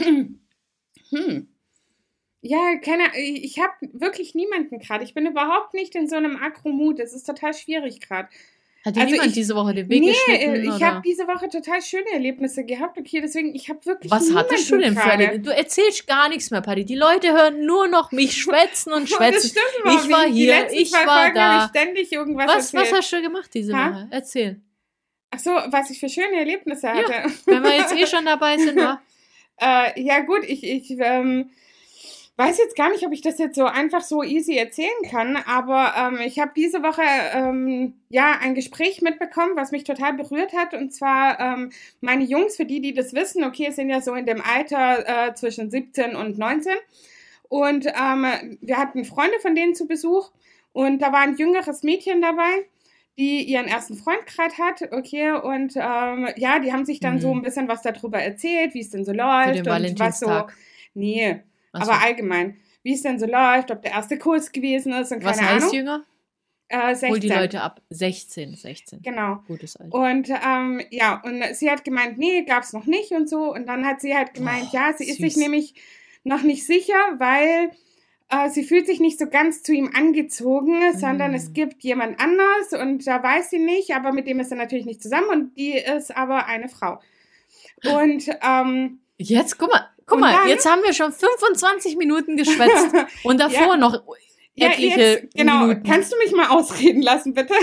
Ja, ich habe wirklich niemanden gerade. Ich bin überhaupt nicht in so einem Akromut. Das ist total schwierig gerade. Hat dir Also niemand ich- diese Woche den Weg Nee, geschnitten? ich oder? habe diese Woche total schöne Erlebnisse gehabt. Okay, deswegen, ich habe wirklich Was niemanden hattest du denn für gerade. eine? Du erzählst gar nichts mehr, Paddy. Die Leute hören nur noch mich schwätzen und Das schwätzen. stimmt überhaupt Ich war nicht. hier, Die letzten ich 2 war Folgen da. habe ich ständig irgendwas Was erzählt. hast du gemacht diese Ha? Woche? Erzähl. Ach so, was ich für schöne Erlebnisse hatte. Wenn wir jetzt schon dabei sind, wa? Ja gut, ich weiß jetzt gar nicht, ob ich das jetzt so einfach so easy erzählen kann, aber ich habe diese Woche ja ein Gespräch mitbekommen, was mich total berührt hat, und zwar meine Jungs, für die das wissen, okay, sind ja so in dem Alter zwischen 17 und 19, und wir hatten Freunde von denen zu Besuch, und da war ein jüngeres Mädchen dabei, die ihren ersten Freund gerade hat, okay, und ja, die haben sich dann so ein bisschen was darüber erzählt, wie es denn so läuft und was so, nee, aber allgemein, wie es denn so läuft, ob der erste Kurs gewesen ist und keine Ahnung. Was heißt jünger? 16. Hol die Leute ab. 16. Genau. Gutes Alter. Und ja, und sie hat gemeint, nee, gab's noch nicht und so. Und dann hat sie halt gemeint, ja, sie ist sich nämlich noch nicht sicher, weil sie fühlt sich nicht so ganz zu ihm angezogen, sondern es gibt jemand anders und da weiß sie nicht, aber mit dem ist er natürlich nicht zusammen und die ist aber eine Frau. Und jetzt, guck mal, dann, jetzt haben wir schon 25 Minuten geschwätzt und davor noch etliche genau, Minuten. Kannst du mich mal ausreden lassen, bitte?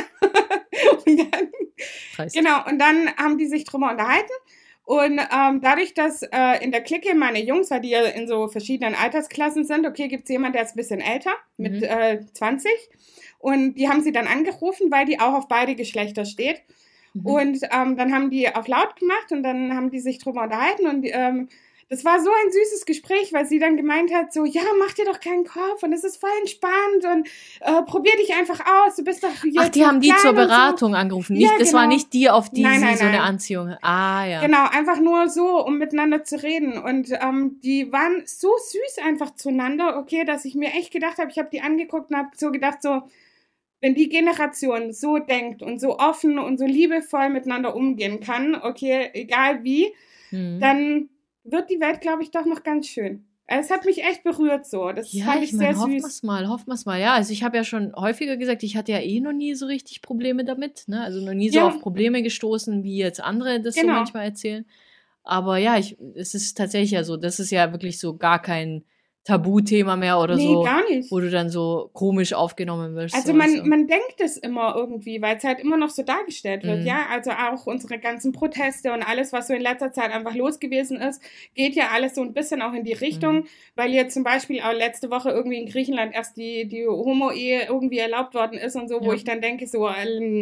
Und dann, genau, und dann haben die sich drüber unterhalten und dadurch, dass in der Clique meine Jungs, weil die ja in so verschiedenen Altersklassen sind, okay, gibt es jemanden, der ist ein bisschen älter, mit 20, und die haben sie dann angerufen, weil die auch auf beide Geschlechter steht. Und dann haben die auf laut gemacht und dann haben die sich drüber unterhalten und das war so ein süßes Gespräch, weil sie dann gemeint hat, so, ja, mach dir doch keinen Kopf und es ist voll entspannt und probier dich einfach aus, du bist doch jetzt. Ach, die haben die zur Beratung angerufen, nicht, das war nicht die, auf die sie so eine Anziehung. Ah, ja. Genau, einfach nur so, um miteinander zu reden und die waren so süß einfach zueinander, okay, dass ich mir echt gedacht habe, ich habe die angeguckt und habe so gedacht, so, wenn die Generation so denkt und so offen und so liebevoll miteinander umgehen kann, okay, egal wie, dann wird die Welt, glaube ich, doch noch ganz schön. Es hat mich echt berührt so. Das fand ich sehr süß. Hoffen wir's mal. Ja, also ich habe ja schon häufiger gesagt, ich hatte ja noch nie so richtig Probleme damit. Ne? Also noch nie so auf Probleme gestoßen, wie jetzt andere das so manchmal erzählen. Aber ja, es ist tatsächlich ja so, das ist ja wirklich so gar kein Tabuthema mehr oder so, gar nicht. Wo du dann so komisch aufgenommen wirst. Also man denkt es immer irgendwie, weil es halt immer noch so dargestellt wird, ja. Also auch unsere ganzen Proteste und alles, was so in letzter Zeit einfach los gewesen ist, geht ja alles so ein bisschen auch in die Richtung, weil jetzt zum Beispiel auch letzte Woche irgendwie in Griechenland erst die Homo-Ehe irgendwie erlaubt worden ist und so, wo ich dann denke, so,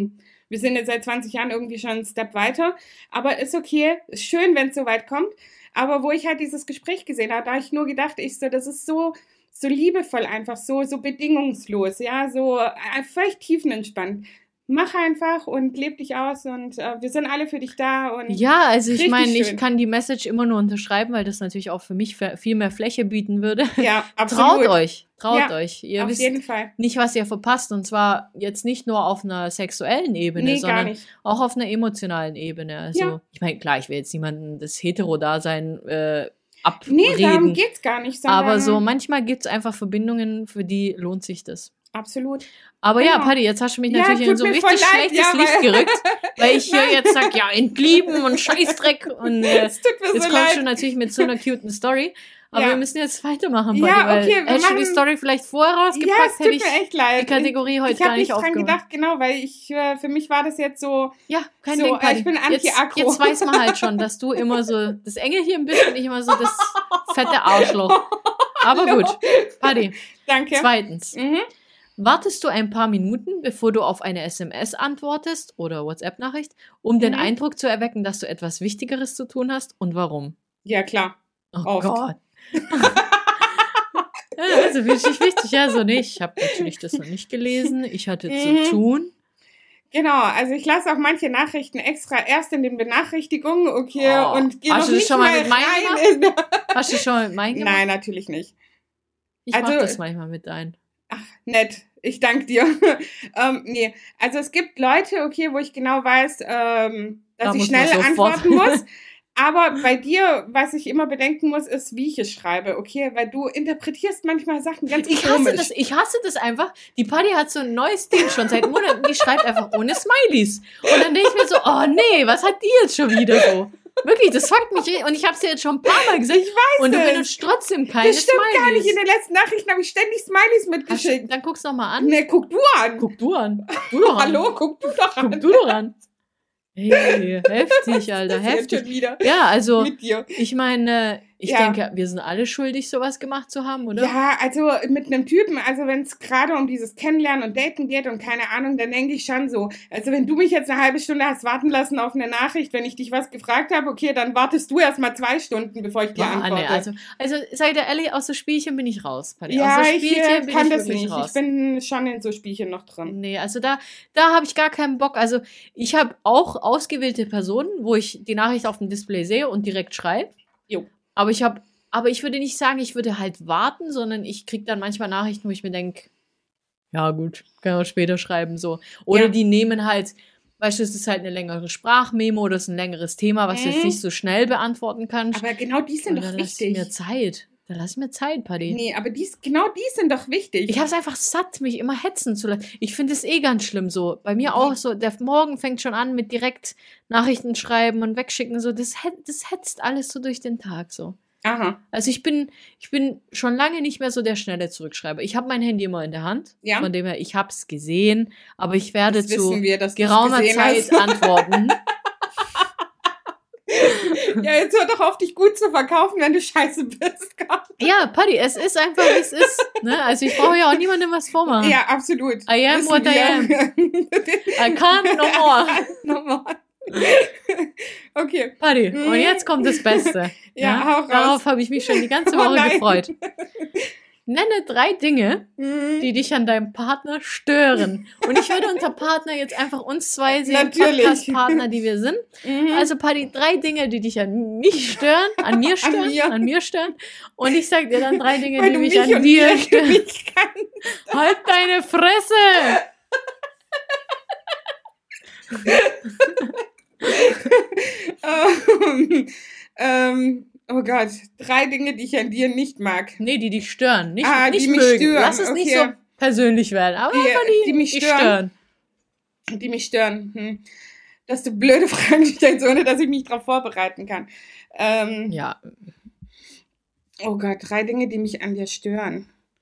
wir sind jetzt seit 20 Jahren irgendwie schon einen Step weiter, aber ist okay, ist schön, wenn es so weit kommt. Aber wo ich halt dieses Gespräch gesehen habe, da habe ich nur gedacht, das ist so liebevoll einfach, so bedingungslos, ja, so völlig tiefenentspannt. Mach einfach und leb dich aus und wir sind alle für dich da. Und ja, also ich meine, ich kann die Message immer nur unterschreiben, weil das natürlich auch für mich viel mehr Fläche bieten würde. Ja, absolut. Traut euch. Ihr auf wisst jeden Fall nicht, was ihr verpasst, und zwar jetzt nicht nur auf einer sexuellen Ebene, sondern auch auf einer emotionalen Ebene. Also ich meine, klar, ich will jetzt niemanden das Hetero-Dasein abreden. Nee, darum geht's gar nicht. Aber so manchmal gibt's einfach Verbindungen, für die lohnt sich das. Absolut. Aber ja, Paddy, jetzt hast du mich natürlich in so ein richtig schlechtes Licht gerückt, weil ich hier jetzt sag, ja, entlieben und Scheißdreck und jetzt kommst du natürlich mit so einer cuten Story. Aber wir müssen jetzt weitermachen, Paddy, weil hättest du die Story vielleicht vorher rausgepackt, hätte ich die Kategorie heute gar nicht aufgemacht. Ich habe nicht dran gedacht, genau, weil für mich war das jetzt so, kein Ding, Paddy. Ich bin anti-aggro. Jetzt weiß man halt schon, dass du immer so das Engelchen bist und ich immer so das fette Arschloch. Aber gut, Paddy. Danke. Zweitens. Wartest du ein paar Minuten, bevor du auf eine SMS antwortest oder WhatsApp-Nachricht, um den Eindruck zu erwecken, dass du etwas Wichtigeres zu tun hast, und warum? Ja, klar. Oh Oft. Gott. Also wirklich wichtig, ja, so nicht. Ich habe natürlich das noch nicht gelesen. Ich hatte zu tun. Genau, also ich lasse auch manche Nachrichten extra erst in den Benachrichtigungen, okay, und gehe noch nicht mal rein. Hast du schon mal mit meinen gemacht? Nein, natürlich nicht. Ich mache das manchmal mit deinen. Ach, nett. Ich danke dir. Nee, also es gibt Leute, okay, wo ich genau weiß, dass ich schnell antworten muss. Aber bei dir, was ich immer bedenken muss, ist, wie ich es schreibe, okay? Weil du interpretierst manchmal Sachen ganz komisch. Ich hasse das einfach. Die Paddy hat so ein neues Ding schon seit Monaten, die schreibt einfach ohne Smileys. Und dann denke ich mir so, oh nee, was hat die jetzt schon wieder so? Wirklich, das fuckt mich. Und ich habe es dir jetzt schon ein paar Mal gesagt. Ich weiß und du benutzt trotzdem keine Smileys. Das stimmt gar nicht. In den letzten Nachrichten habe ich ständig Smileys mitgeschickt. Dann guck's doch mal an. Nee, guck du an. Guck du an. Du doch an. Hallo, guck du doch an. Guck du doch an. Hey, heftig, Alter, heftig. Wieder ja, also, mit dir. Ich meine, Ich denke, wir sind alle schuldig, sowas gemacht zu haben, oder? Ja, also mit einem Typen, also wenn es gerade um dieses Kennenlernen und Daten geht und keine Ahnung, dann denke ich schon so, also wenn du mich jetzt eine halbe Stunde hast warten lassen auf eine Nachricht, wenn ich dich was gefragt habe, okay, dann wartest du erst mal 2 Stunden, bevor ich dir antworte. Nee, also seid ihr ehrlich, aus so Spielchen bin ich raus. Ja, ich kann das nicht. Raus. Ich bin schon in so Spielchen noch drin. Nee, also da habe ich gar keinen Bock. Also ich habe auch ausgewählte Personen, wo ich die Nachricht auf dem Display sehe und direkt schreibe. Jo. Aber ich würde nicht sagen, ich würde halt warten, sondern ich kriege dann manchmal Nachrichten, wo ich mir denke, ja gut, kann man später schreiben, so. Oder die nehmen halt, weißt du, es ist halt eine längere Sprachmemo oder es ist ein längeres Thema, was du jetzt nicht so schnell beantworten kannst. Aber genau die sind doch wichtig. Dann lass mir Zeit, Paddy. Nee, aber genau die sind doch wichtig. Ich habe es einfach satt, mich immer hetzen zu lassen. Ich finde es ganz schlimm so. Bei mir auch so, der Morgen fängt schon an mit direkt Nachrichten schreiben und wegschicken. So, das hetzt alles so durch den Tag so. Aha. Also ich bin schon lange nicht mehr so der schnelle Zurückschreiber. Ich habe mein Handy immer in der Hand. Ja. Von dem her, ich habe es gesehen, aber ich werde zu dass geraumer Zeit antworten. Ja, jetzt hör doch auf, dich gut zu verkaufen, wenn du scheiße bist. Ja, Paddy, es ist einfach, wie es ist. Ne? Also ich brauche ja auch niemandem was vormachen. Ja, absolut. I am what I am. I can't no more. Okay. Paddy, und jetzt kommt das Beste. Ja, hau raus. Darauf habe ich mich schon die ganze Woche gefreut. Nenne 3 Dinge, die dich an deinem Partner stören. Und ich würde unter Partner jetzt einfach uns 2 sehen, Podcast-Partner, die wir sind. Also Paddy, 3 Dinge, die dich an mich stören, an mir stören. Und ich sag dir dann 3 Dinge, die mich an dir stören. Halt deine Fresse! Oh Gott, 3 Dinge, die ich an dir nicht mag. Nee, die dich stören. Nicht die mich mögen. Stören. Lass es nicht so persönlich werden. Aber die mich stören. Die mich stören. Dass du blöde Fragen stellst, ohne dass ich mich darauf vorbereiten kann. Ja. Oh Gott, 3 Dinge, die mich an dir stören.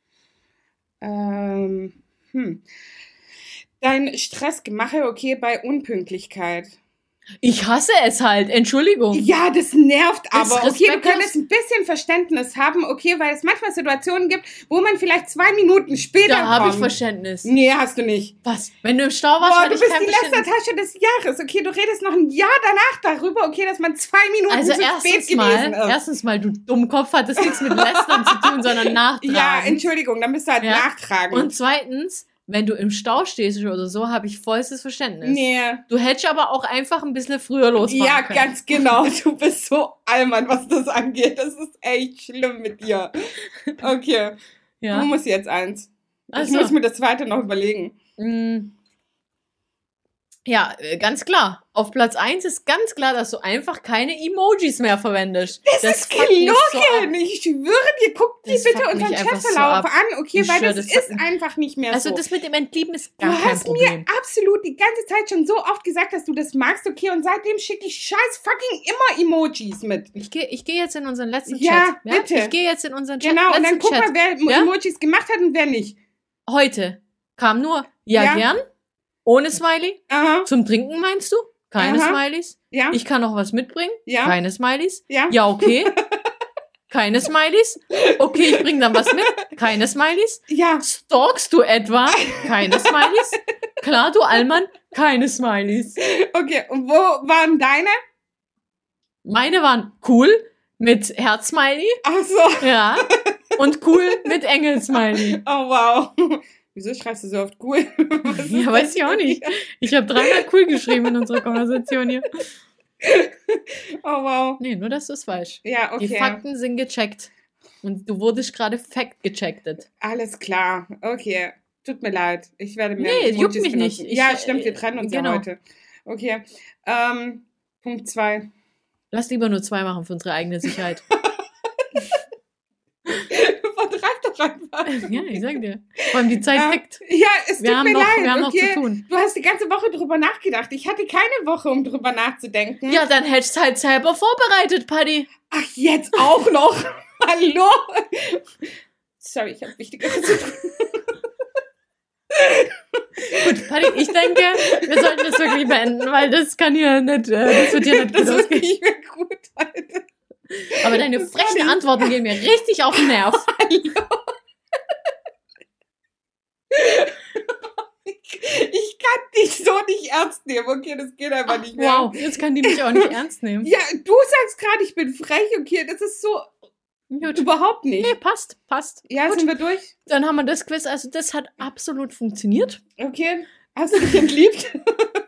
Dein Stressgemache, okay, bei Unpünktlichkeit. Ich hasse es halt, Entschuldigung. Ja, das nervt aber. Okay, du könntest ein bisschen Verständnis haben, okay, weil es manchmal Situationen gibt, wo man vielleicht 2 Minuten später kommt. Da habe ich Verständnis. Nee, hast du nicht. Was? Wenn du im Stau warst, du bist die Lästertasche des Jahres. Okay, du redest noch ein Jahr danach darüber, okay, dass man 2 Minuten zu spät gewesen ist. Erstens mal, du Dummkopf, hat das nichts mit Lästern zu tun, sondern nachtragen. Ja, Entschuldigung, dann bist du halt nachtragen. Und zweitens, wenn du im Stau stehst oder so, habe ich vollstes Verständnis. Nee. Du hättest aber auch einfach ein bisschen früher losfahren können. Ja, ganz genau. Du bist so allmann, was das angeht. Das ist echt schlimm mit dir. Okay. Ja. Du musst jetzt eins. Ich muss mir das zweite noch überlegen. Ja, ganz klar. Auf Platz 1 ist ganz klar, dass du einfach keine Emojis mehr verwendest. Das ist gelogen. Ich schwöre dir, guck dir bitte unseren Chatverlauf an, okay, weil das ist einfach nicht mehr so. Also das mit dem Entlieben ist gar kein Problem. Du hast mir absolut die ganze Zeit schon so oft gesagt, dass du das magst, okay, und seitdem schicke ich scheiß fucking immer Emojis mit. Ich geh jetzt in unseren letzten Chat. Ja, bitte. Ich gehe jetzt in unseren Chat. Genau, und dann guck mal, wer Emojis gemacht hat und wer nicht. Heute kam nur, gern. Ohne Smiley? Aha. Zum Trinken meinst du? Keine Smileys? Ja. Ich kann noch was mitbringen? Ja. Keine Smileys? Ja. Ja, okay. Keine Smileys? Okay, ich bring dann was mit? Keine Smileys? Ja. Stalkst du etwa? Keine Smileys? Klar, du Allmann? Keine Smileys. Okay, und wo waren deine? Meine waren cool mit Herz-Smiley. Ach so. Ja. Und cool mit Engel-Smiley. Oh, wow. Wieso schreibst du so oft cool? Ja, weiß ich auch nicht. Ich habe 3-mal cool geschrieben in unserer Konversation hier. Oh, wow. Nee, nur, dass du es weißt. Ja, okay. Die Fakten sind gecheckt. Und du wurdest gerade fact-gecheckt. Alles klar. Okay. Tut mir leid. Ich werde mir Nee, juckt mich benutzen. nicht. Ja, stimmt. Wir trennen uns ja heute. Okay. Punkt 2. Lass lieber nur 2 machen für unsere eigene Sicherheit. Vertreib doch einfach. Ja, ich sag dir. Vor allem die Zeit tickt. Ja, es tut mir leid. Wir haben noch zu tun. Du hast die ganze Woche drüber nachgedacht. Ich hatte keine Woche, um drüber nachzudenken. Ja, dann hättest du halt selber vorbereitet, Paddy. Ach, jetzt auch noch? Hallo? Sorry, ich habe Wichtigeres zu tun. Gut, Paddy, ich denke, wir sollten das wirklich beenden, weil das kann hier nicht, das wird hier nicht gut ausgehen. Das wird nicht mehr gut, Alter. Aber deine frechen Antworten gehen mir richtig auf den Nerv. Ich kann dich so nicht ernst nehmen, okay, das geht einfach nicht mehr. Wow, jetzt kann die mich auch nicht ernst nehmen. Ja, du sagst gerade, ich bin frech, okay, das ist so Gut. überhaupt nicht. Nee, passt. Ja, Gut. sind wir durch? Dann haben wir das Quiz, also das hat absolut funktioniert. Okay, hast du dich entliebt?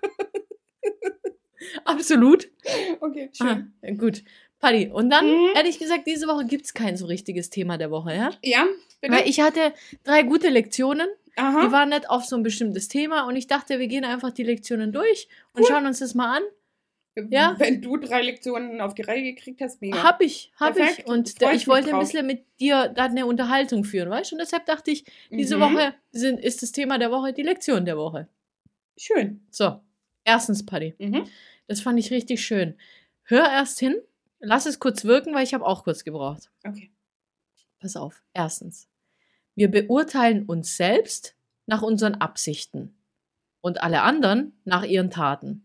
Absolut. Okay, schön. Gut. Paddy, und dann, ehrlich gesagt, diese Woche gibt es kein so richtiges Thema der Woche, ja? Ja, bitte? Weil ich hatte 3 gute Lektionen, die Aha, waren nicht auf so ein bestimmtes Thema und ich dachte, wir gehen einfach die Lektionen durch und schauen uns das mal an. Ja? wenn du 3 Lektionen auf die Reihe gekriegt hast, mega. Hab ich. Perfekt, Und freu ich ich mich wollte ein drauf. bisschen mit dir da eine Unterhaltung führen, weißt du? Und deshalb dachte ich, diese Mhm. Woche ist das Thema der Woche die Lektion der Woche. Schön. So, erstens, Paddy. Mhm. Das fand ich richtig schön. Hör erst hin, lass es kurz wirken, weil ich habe auch kurz gebraucht. Okay. Pass auf. Erstens, wir beurteilen uns selbst nach unseren Absichten und alle anderen nach ihren Taten.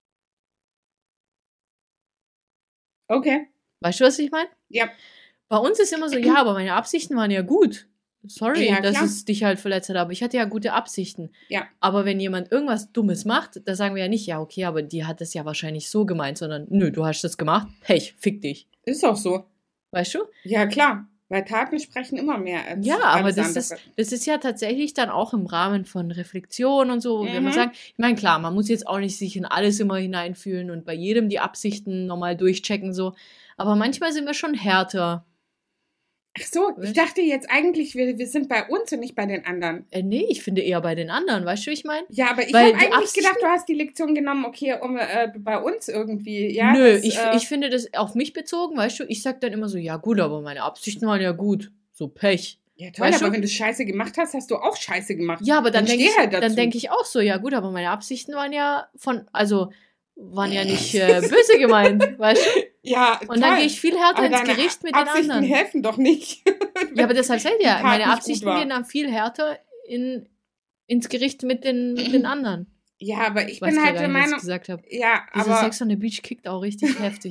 Okay. Weißt du, was ich meine? Ja. Bei uns ist immer so, ja, aber meine Absichten waren ja gut. Sorry, Ja, dass klar. es dich halt verletzt hat, aber ich hatte ja gute Absichten. Ja. Aber wenn jemand irgendwas Dummes macht, da sagen wir ja nicht, ja, okay, aber die hat es ja wahrscheinlich so gemeint, sondern, nö, du hast das gemacht, Pech, fick dich. Ist auch so. Weißt du? Ja, klar. Weil Taten sprechen immer mehr als Ja, aber alles das andere. ist ja tatsächlich dann auch im Rahmen von Reflexion und so, wenn man Mhm. sagt, ich meine, klar, man muss jetzt auch nicht sich in alles immer hineinfühlen und bei jedem die Absichten nochmal durchchecken, so. Aber manchmal sind wir schon härter. Ach so, ich dachte jetzt eigentlich, wir sind bei uns und nicht bei den anderen. Nee, ich finde eher bei den anderen, weißt du, wie ich meine? Ja, aber ich Weil habe die eigentlich Absichten- gedacht, du hast die Lektion genommen, okay, um bei uns irgendwie. Ja, Nö, das, ich finde das auf mich bezogen, weißt du, ich sag dann immer so, ja gut, aber meine Absichten waren ja gut. So Pech. Ja, toll, weißt aber du? wenn du Scheiße gemacht hast, hast du auch Scheiße gemacht. Ja, aber dann Dann denke steh ich, halt dazu. dann denk ich auch so, ja gut, aber meine Absichten waren ja waren ja nicht böse gemeint, weißt du? Ja, Und dann gehe ich viel härter aber ins deine Gericht mit den Absichten anderen. helfen doch nicht. Ja, aber deshalb seid ihr, Tat meine nicht gut Absichten war. gehen dann viel härter ins Gericht mit den anderen. Ja, aber ich Ich weiß bin gar halt nicht, der was ich Meinung, gesagt habe. ja, Dieser aber Sex on the Beach kickt auch richtig heftig.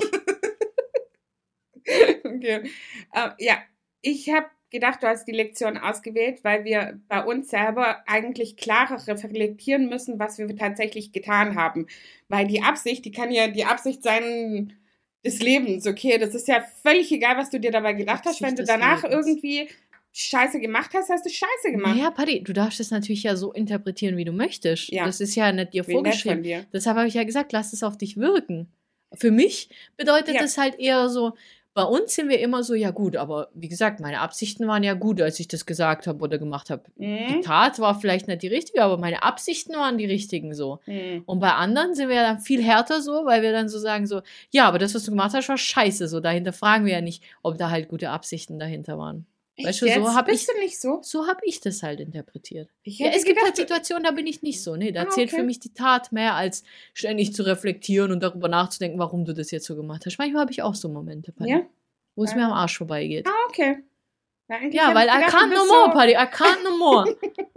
okay. Ja, ich habe gedacht, du hast die Lektion ausgewählt, weil wir bei uns selber eigentlich klarer reflektieren müssen, was wir tatsächlich getan haben. Weil die Absicht, die kann ja die Absicht sein des Lebens, okay? Das ist ja völlig egal, was du dir dabei gedacht hast. Absicht Wenn du des danach Lebens. irgendwie Scheiße gemacht hast, hast du Scheiße gemacht. Naja, Paddy, du darfst es natürlich ja so interpretieren, wie du möchtest. Ja. Das ist ja nicht dir Wie nett von vorgeschrieben. dir. Deshalb habe ich ja gesagt, lass es auf dich wirken. Für mich bedeutet Ja. das halt eher so, bei uns sind wir immer so, ja gut, aber wie gesagt, meine Absichten waren ja gut, als ich das gesagt habe oder gemacht habe. Die Mhm. Tat war vielleicht nicht die richtige, aber meine Absichten waren die richtigen so. Mhm. Und bei anderen sind wir ja dann viel härter so, weil wir dann so sagen so, ja, aber das, was du gemacht hast, war scheiße. So, dahinter fragen wir ja nicht, ob da halt gute Absichten dahinter waren. Weißt du, Echt so jetzt? hab Bist du nicht so? So habe ich das halt interpretiert. Ich Ja, hätte es gibt halt gedacht, Situationen, da bin ich nicht so. Nee, da Ah, zählt okay. für mich die Tat mehr, als ständig zu reflektieren und darüber nachzudenken, warum du das jetzt so gemacht hast. Manchmal habe ich auch so Momente, Paddy, ja? wo es mir am Arsch vorbeigeht. Ah, okay. Na, eigentlich Ja, hab weil ich I gedacht, can't du no bist more, so- Paddy, I can't no more.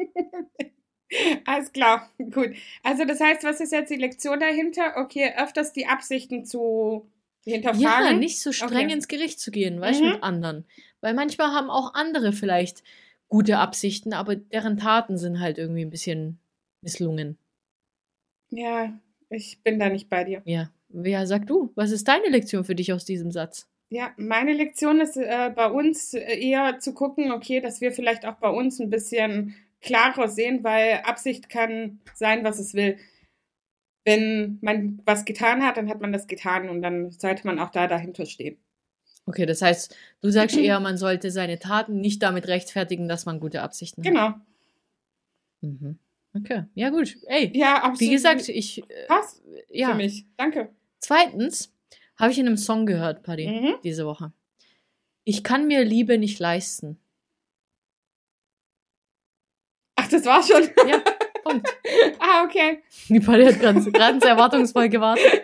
Alles klar, gut. Also das heißt, was ist jetzt die Lektion dahinter? Okay, öfters die Absichten zu hinterfragen. Ja, nicht so streng Okay. ins Gericht zu gehen, weißt du, Mhm. mit anderen. Weil manchmal haben auch andere vielleicht gute Absichten, aber deren Taten sind halt irgendwie ein bisschen misslungen. Ja, ich bin da nicht bei dir. Ja. Wer sag du? Was ist deine Lektion für dich aus diesem Satz? Ja, meine Lektion ist bei uns eher zu gucken, okay, dass wir vielleicht auch bei uns ein bisschen klarer sehen, weil Absicht kann sein, was es will. Wenn man was getan hat, dann hat man das getan und dann sollte man auch dahinter stehen. Okay, das heißt, du sagst eher, man sollte seine Taten nicht damit rechtfertigen, dass man gute Absichten hat. Genau. Mhm. Okay, ja gut. Ey, Ja, absolut. wie gesagt, ich, passt ja. für mich. Danke. Zweitens habe ich in einem Song gehört, Paddy, Mhm. diese Woche. Ich kann mir Liebe nicht leisten. Ach, das war schon. Ja, Punkt. Ah, okay. Die Paddy hat ganz erwartungsvoll gewartet.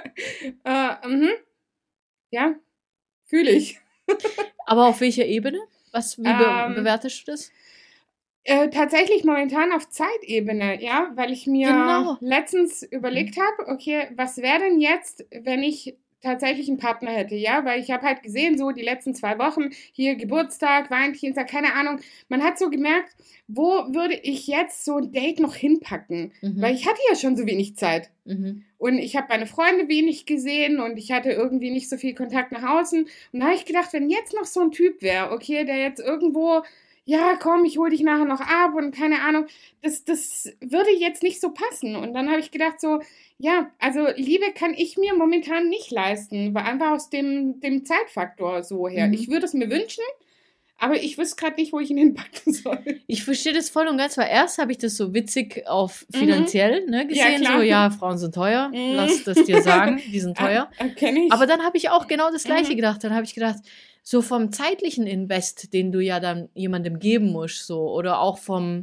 Ja, fühle ich. Aber auf welcher Ebene? Wie bewertest du das? Tatsächlich momentan auf Zeitebene, ja, weil ich mir Genau. letztens überlegt habe, okay, was wäre denn jetzt, wenn ich tatsächlich einen Partner hätte, ja, weil ich habe halt gesehen, so die letzten 2 Wochen, hier Geburtstag, Valentinstag, keine Ahnung, man hat so gemerkt, wo würde ich jetzt so ein Date noch hinpacken, weil ich hatte ja schon so wenig Zeit. Und ich habe meine Freunde wenig gesehen und ich hatte irgendwie nicht so viel Kontakt nach außen. Und da habe ich gedacht, wenn jetzt noch so ein Typ wäre, okay, der jetzt irgendwo, ja, komm, ich hole dich nachher noch ab und keine Ahnung, das würde jetzt nicht so passen. Und dann habe ich gedacht so, ja, also Liebe kann ich mir momentan nicht leisten, weil einfach aus dem Zeitfaktor so her. Ich würde es mir wünschen, aber ich wüsste gerade nicht, wo ich ihn hinpacken soll. Ich verstehe das voll und ganz, weil erst habe ich das so witzig auf finanziell gesehen, Ja, klar. so, ja, Frauen sind teuer, lass das dir sagen, die sind teuer. Kenn ich. Aber dann habe ich auch genau das Gleiche gedacht. Dann habe ich gedacht, so vom zeitlichen Invest, den du ja dann jemandem geben musst, so, oder auch vom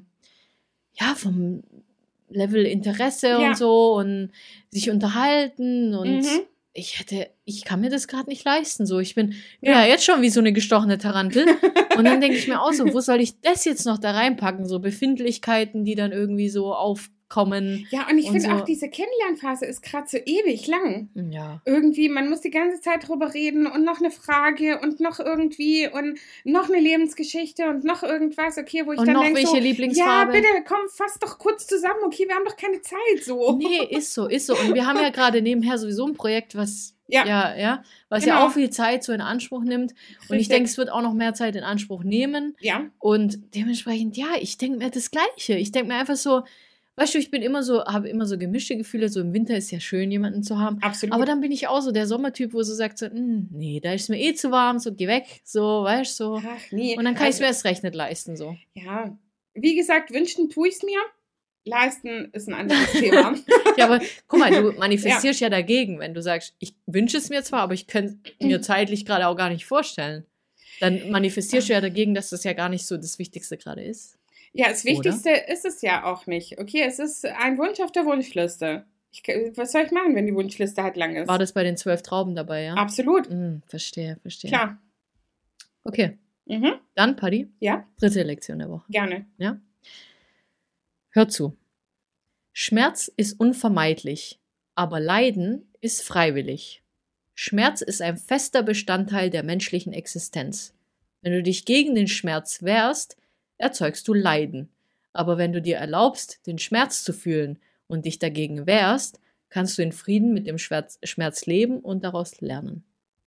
Level Interesse und so und sich unterhalten und ich kann mir das gerade nicht leisten, so, ich bin ja jetzt schon wie so eine gestochene Tarantel und dann denke ich mir auch so, wo soll ich das jetzt noch da reinpacken, so Befindlichkeiten, die dann irgendwie so aufkommen. Ja, und ich finde so. auch, diese Kennenlernphase ist gerade so ewig lang. Ja. Irgendwie, man muss die ganze Zeit drüber reden und noch eine Frage und noch irgendwie und noch eine Lebensgeschichte und noch irgendwas, okay, wo ich und dann noch denke welche so, Lieblingsfarbe. ja, bitte, komm, fass doch kurz zusammen, okay, wir haben doch keine Zeit, so. Nee, ist so. Und wir haben ja gerade nebenher sowieso ein Projekt, was was ja auch viel Zeit so in Anspruch nimmt. Und ich denke, es wird auch noch mehr Zeit in Anspruch nehmen. Ja. Und dementsprechend, ja, ich denke mir das Gleiche. Ich denke mir einfach so, weißt du, habe immer so gemischte Gefühle. So im Winter ist ja schön, jemanden zu haben. Absolut. Aber dann bin ich auch so der Sommertyp, wo so sagt so, nee, da ist es mir eh zu warm, so geh weg, so, weißt du, so. Ach, nee. Und dann kann ich es mir erst recht nicht leisten, so. Ja, wie gesagt, wünschen tue ich es mir. Leisten ist ein anderes Thema. Ja, aber guck mal, du manifestierst ja dagegen, wenn du sagst, ich wünsche es mir zwar, aber ich könnte mir zeitlich gerade auch gar nicht vorstellen. Dann manifestierst du ja dagegen, dass das ja gar nicht so das Wichtigste gerade ist. Ja, das Wichtigste ist es ja auch nicht. Okay, es ist ein Wunsch auf der Wunschliste. Was soll ich machen, wenn die Wunschliste halt lang ist? War das bei den 12 Trauben dabei, ja? Absolut. Verstehe. Klar. Okay. Dann, Paddy. Ja? 3. Lektion der Woche. Gerne. Ja? Hör zu. Schmerz ist unvermeidlich, aber Leiden ist freiwillig. Schmerz ist ein fester Bestandteil der menschlichen Existenz. Wenn du dich gegen den Schmerz wehrst, erzeugst du Leiden. Aber wenn du dir erlaubst, den Schmerz zu fühlen und dich dagegen wehrst, kannst du in Frieden mit dem Schmerz leben und daraus lernen.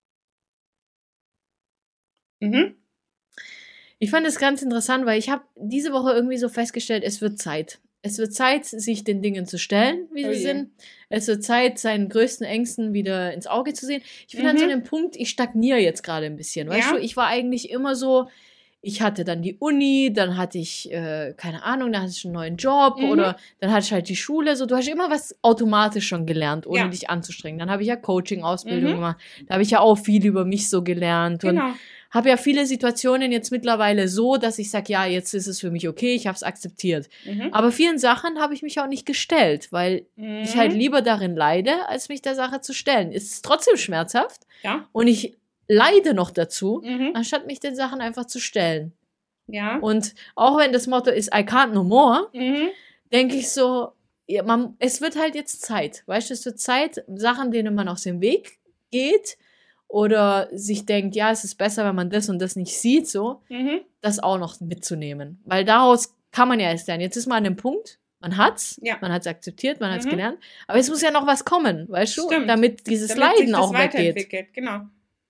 Ich fand es ganz interessant, weil ich habe diese Woche irgendwie so festgestellt, es wird Zeit. Es wird Zeit, sich den Dingen zu stellen, wie sie sind. Es wird Zeit, seinen größten Ängsten wieder ins Auge zu sehen. Ich bin an so einem Punkt, ich stagniere jetzt gerade ein bisschen. Weißt du, ich war eigentlich immer so, ich hatte dann die Uni, dann hatte ich, keine Ahnung, dann hatte ich einen neuen Job oder dann hatte ich halt die Schule. So, du hast immer was automatisch schon gelernt, ohne dich anzustrengen. Dann habe ich ja Coaching-Ausbildung gemacht. Da habe ich ja auch viel über mich so gelernt. Genau. Und habe ja viele Situationen jetzt mittlerweile so, dass ich sage, ja, jetzt ist es für mich okay, ich habe es akzeptiert. Aber vielen Sachen habe ich mich auch nicht gestellt, weil ich halt lieber darin leide, als mich der Sache zu stellen. Es ist trotzdem schmerzhaft und ich leide noch dazu, anstatt mich den Sachen einfach zu stellen. Ja. Und auch wenn das Motto ist, I can't no more, denke ich so, ja, es wird halt jetzt Zeit. Weißt du, es wird Zeit, Sachen, denen man aus dem Weg geht, oder sich denkt, ja, es ist besser, wenn man das und das nicht sieht, so, das auch noch mitzunehmen. Weil daraus kann man ja erst lernen. Jetzt ist man an dem Punkt, man hat's akzeptiert, man hat's gelernt, aber es muss ja noch was kommen, weißt du, damit dieses Leiden auch weggeht. Genau.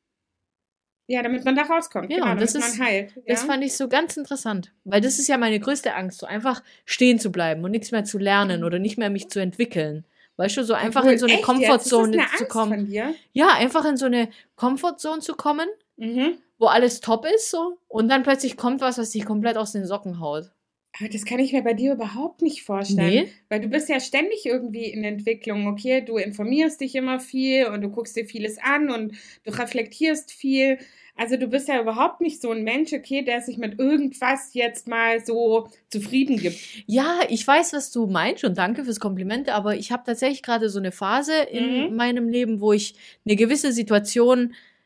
Ja, damit man da rauskommt, ja, damit man heilt. Ja? Das fand ich so ganz interessant, weil das ist ja meine größte Angst, so einfach stehen zu bleiben und nichts mehr zu lernen oder nicht mehr mich zu entwickeln. Weißt du, so einfach in so eine Komfortzone zu kommen. Von dir? Ja, einfach in so eine Komfortzone zu kommen, wo alles top ist, so. Und dann plötzlich kommt was dich komplett aus den Socken haut. Aber das kann ich mir bei dir überhaupt nicht vorstellen. Nee? Weil du bist ja ständig irgendwie in Entwicklung, okay? Du informierst dich immer viel und du guckst dir vieles an und du reflektierst viel. Also du bist ja überhaupt nicht so ein Mensch, okay, der sich mit irgendwas jetzt mal so zufrieden gibt. Ja, ich weiß, was du meinst und danke fürs Kompliment, aber ich habe tatsächlich gerade so eine Phase in meinem Leben, wo ich eine gewisse Situation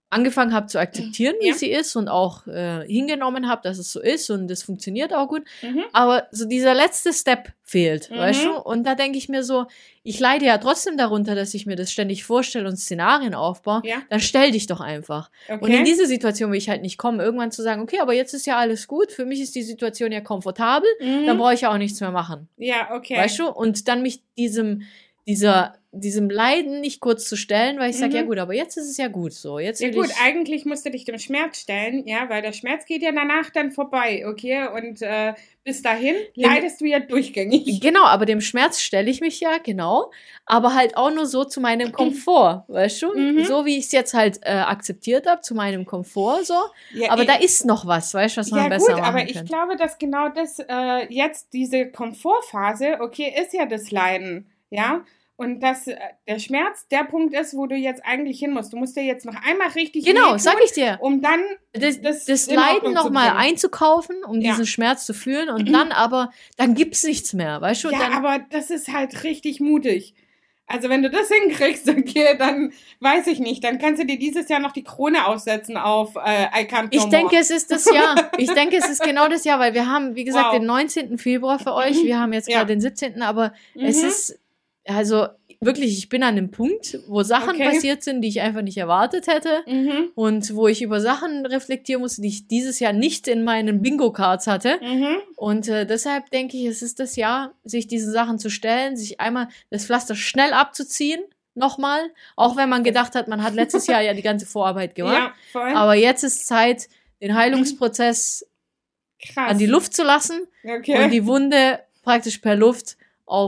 angefangen habe zu akzeptieren, wie Ja. sie ist und auch hingenommen habe, dass es so ist und es funktioniert auch gut. Mhm. Aber so dieser letzte Step fehlt, Mhm. weißt du? Und da denke ich mir so, ich leide ja trotzdem darunter, dass ich mir das ständig vorstelle und Szenarien aufbaue. Ja. Dann stell dich doch einfach. Okay. Und in diese Situation will ich halt nicht kommen, irgendwann zu sagen, okay, aber jetzt ist ja alles gut, für mich ist die Situation ja komfortabel, dann brauche ich ja auch nichts mehr machen. Ja, okay. Weißt du? Und dann mich diesem Leiden nicht kurz zu stellen, weil ich sage, ja gut, aber jetzt ist es ja gut so. Jetzt Ja will gut, ich, eigentlich musst du dich dem Schmerz stellen, ja, weil der Schmerz geht ja danach dann vorbei, okay? Und bis dahin leidest du ja durchgängig. genau, aber dem Schmerz stelle ich mich ja, genau, aber halt auch nur so zu meinem Komfort, weißt du? Mhm. So wie ich es jetzt halt akzeptiert habe, zu meinem Komfort so. Ja, Aber da ist noch was, weißt du, was man ja besser gut, machen aber ich kann. glaube, dass genau das jetzt diese Komfortphase, okay, ist ja das Leiden, ja? Und dass der Schmerz der Punkt ist, wo du jetzt eigentlich hin musst. Du musst dir jetzt noch einmal richtig Genau, wehtun, sag ich dir. um dann Das in Leiden Ordnung zu nochmal bringen. einzukaufen, um Ja. diesen Schmerz zu fühlen und dann gibt's nichts mehr, weißt du? Und Ja, dann, aber das ist halt richtig mutig. Also wenn du das hinkriegst, okay, dann weiß ich nicht. Dann kannst du dir dieses Jahr noch die Krone aufsetzen auf I Can't No ich More. denke, es ist das Jahr. Ich denke, es ist genau das Jahr, weil wir haben, wie gesagt, Wow. den 19. Februar für euch. Wir haben jetzt Ja. gerade den 17., aber es ist, also wirklich, ich bin an dem Punkt, wo Sachen Okay. passiert sind, die ich einfach nicht erwartet hätte Mhm. und wo ich über Sachen reflektieren musste, die ich dieses Jahr nicht in meinen Bingo-Cards hatte. Mhm. Und deshalb denke ich, es ist das Jahr, sich diesen Sachen zu stellen, sich einmal das Pflaster schnell abzuziehen, nochmal, auch wenn man gedacht hat, man hat letztes Jahr ja die ganze Vorarbeit gemacht. Ja, voll. Aber jetzt ist Zeit, den Heilungsprozess Krass. an die Luft zu lassen Okay. und die Wunde praktisch per Luft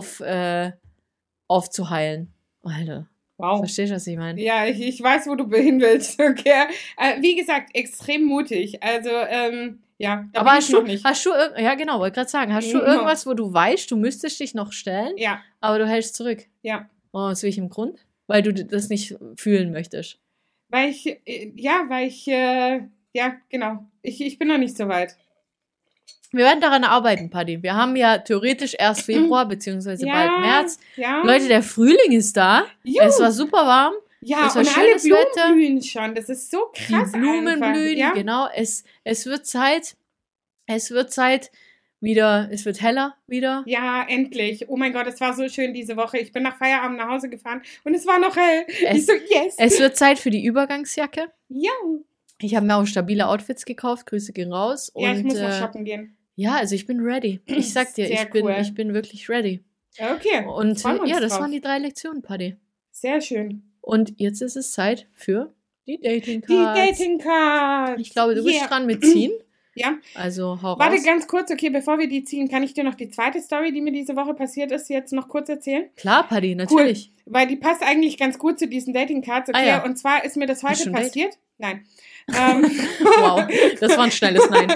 aufzuheilen. Alter, Wow. verstehst du, was ich meine? Ja, ich weiß, wo du hin willst, okay. Wie gesagt, extrem mutig. Also, ja, da Aber bin ich noch nicht. ja genau, wollte gerade sagen, hast du Ja. irgendwas, wo du weißt, du müsstest dich noch stellen, Ja, aber du hältst zurück? ja. Oh, aus welchem Grund? Weil du das nicht fühlen möchtest. Weil ich, ja, genau. Ich bin noch nicht so weit. Wir werden daran arbeiten, Paddy. Wir haben ja theoretisch erst Februar, beziehungsweise bald März. Ja. Leute, der Frühling ist da. Juhu. Es war super warm. Ja, es war und alle schönes Blumen Wetter. blühen schon. Das ist so krass. Die Blumen einfach. blühen, Ja? genau. Es wird Zeit wieder, es wird heller wieder. Ja, endlich. Oh mein Gott, es war so schön diese Woche. Ich bin nach Feierabend nach Hause gefahren und es war noch hell. Ich so, yes. Es wird Zeit für die Übergangsjacke. Ja. Ich habe mir auch stabile Outfits gekauft. Grüße gehen raus. Ja, ich Und, muss noch shoppen gehen. ja, also ich bin ready. Ich sag dir, Sehr ich bin, cool. ich bin wirklich ready. Okay. Und freuen wir uns ja, das drauf. waren die 3 Lektionen, Paddy. Sehr schön. Und jetzt ist es Zeit für die Dating Die Cards. Dating Cards. Ich glaube, du bist Yeah. dran mit ziehen. Ja. Also hau Warte raus. ganz kurz, okay, bevor wir die ziehen, kann ich dir noch die zweite Story, die mir diese Woche passiert ist, jetzt noch kurz erzählen? Klar, Paddy, natürlich. Weil die passt eigentlich ganz gut zu diesen Dating Cards, okay? Ah, ja. Und zwar ist mir das heute schon Date? passiert. Nein. Wow, das war ein schnelles Nein.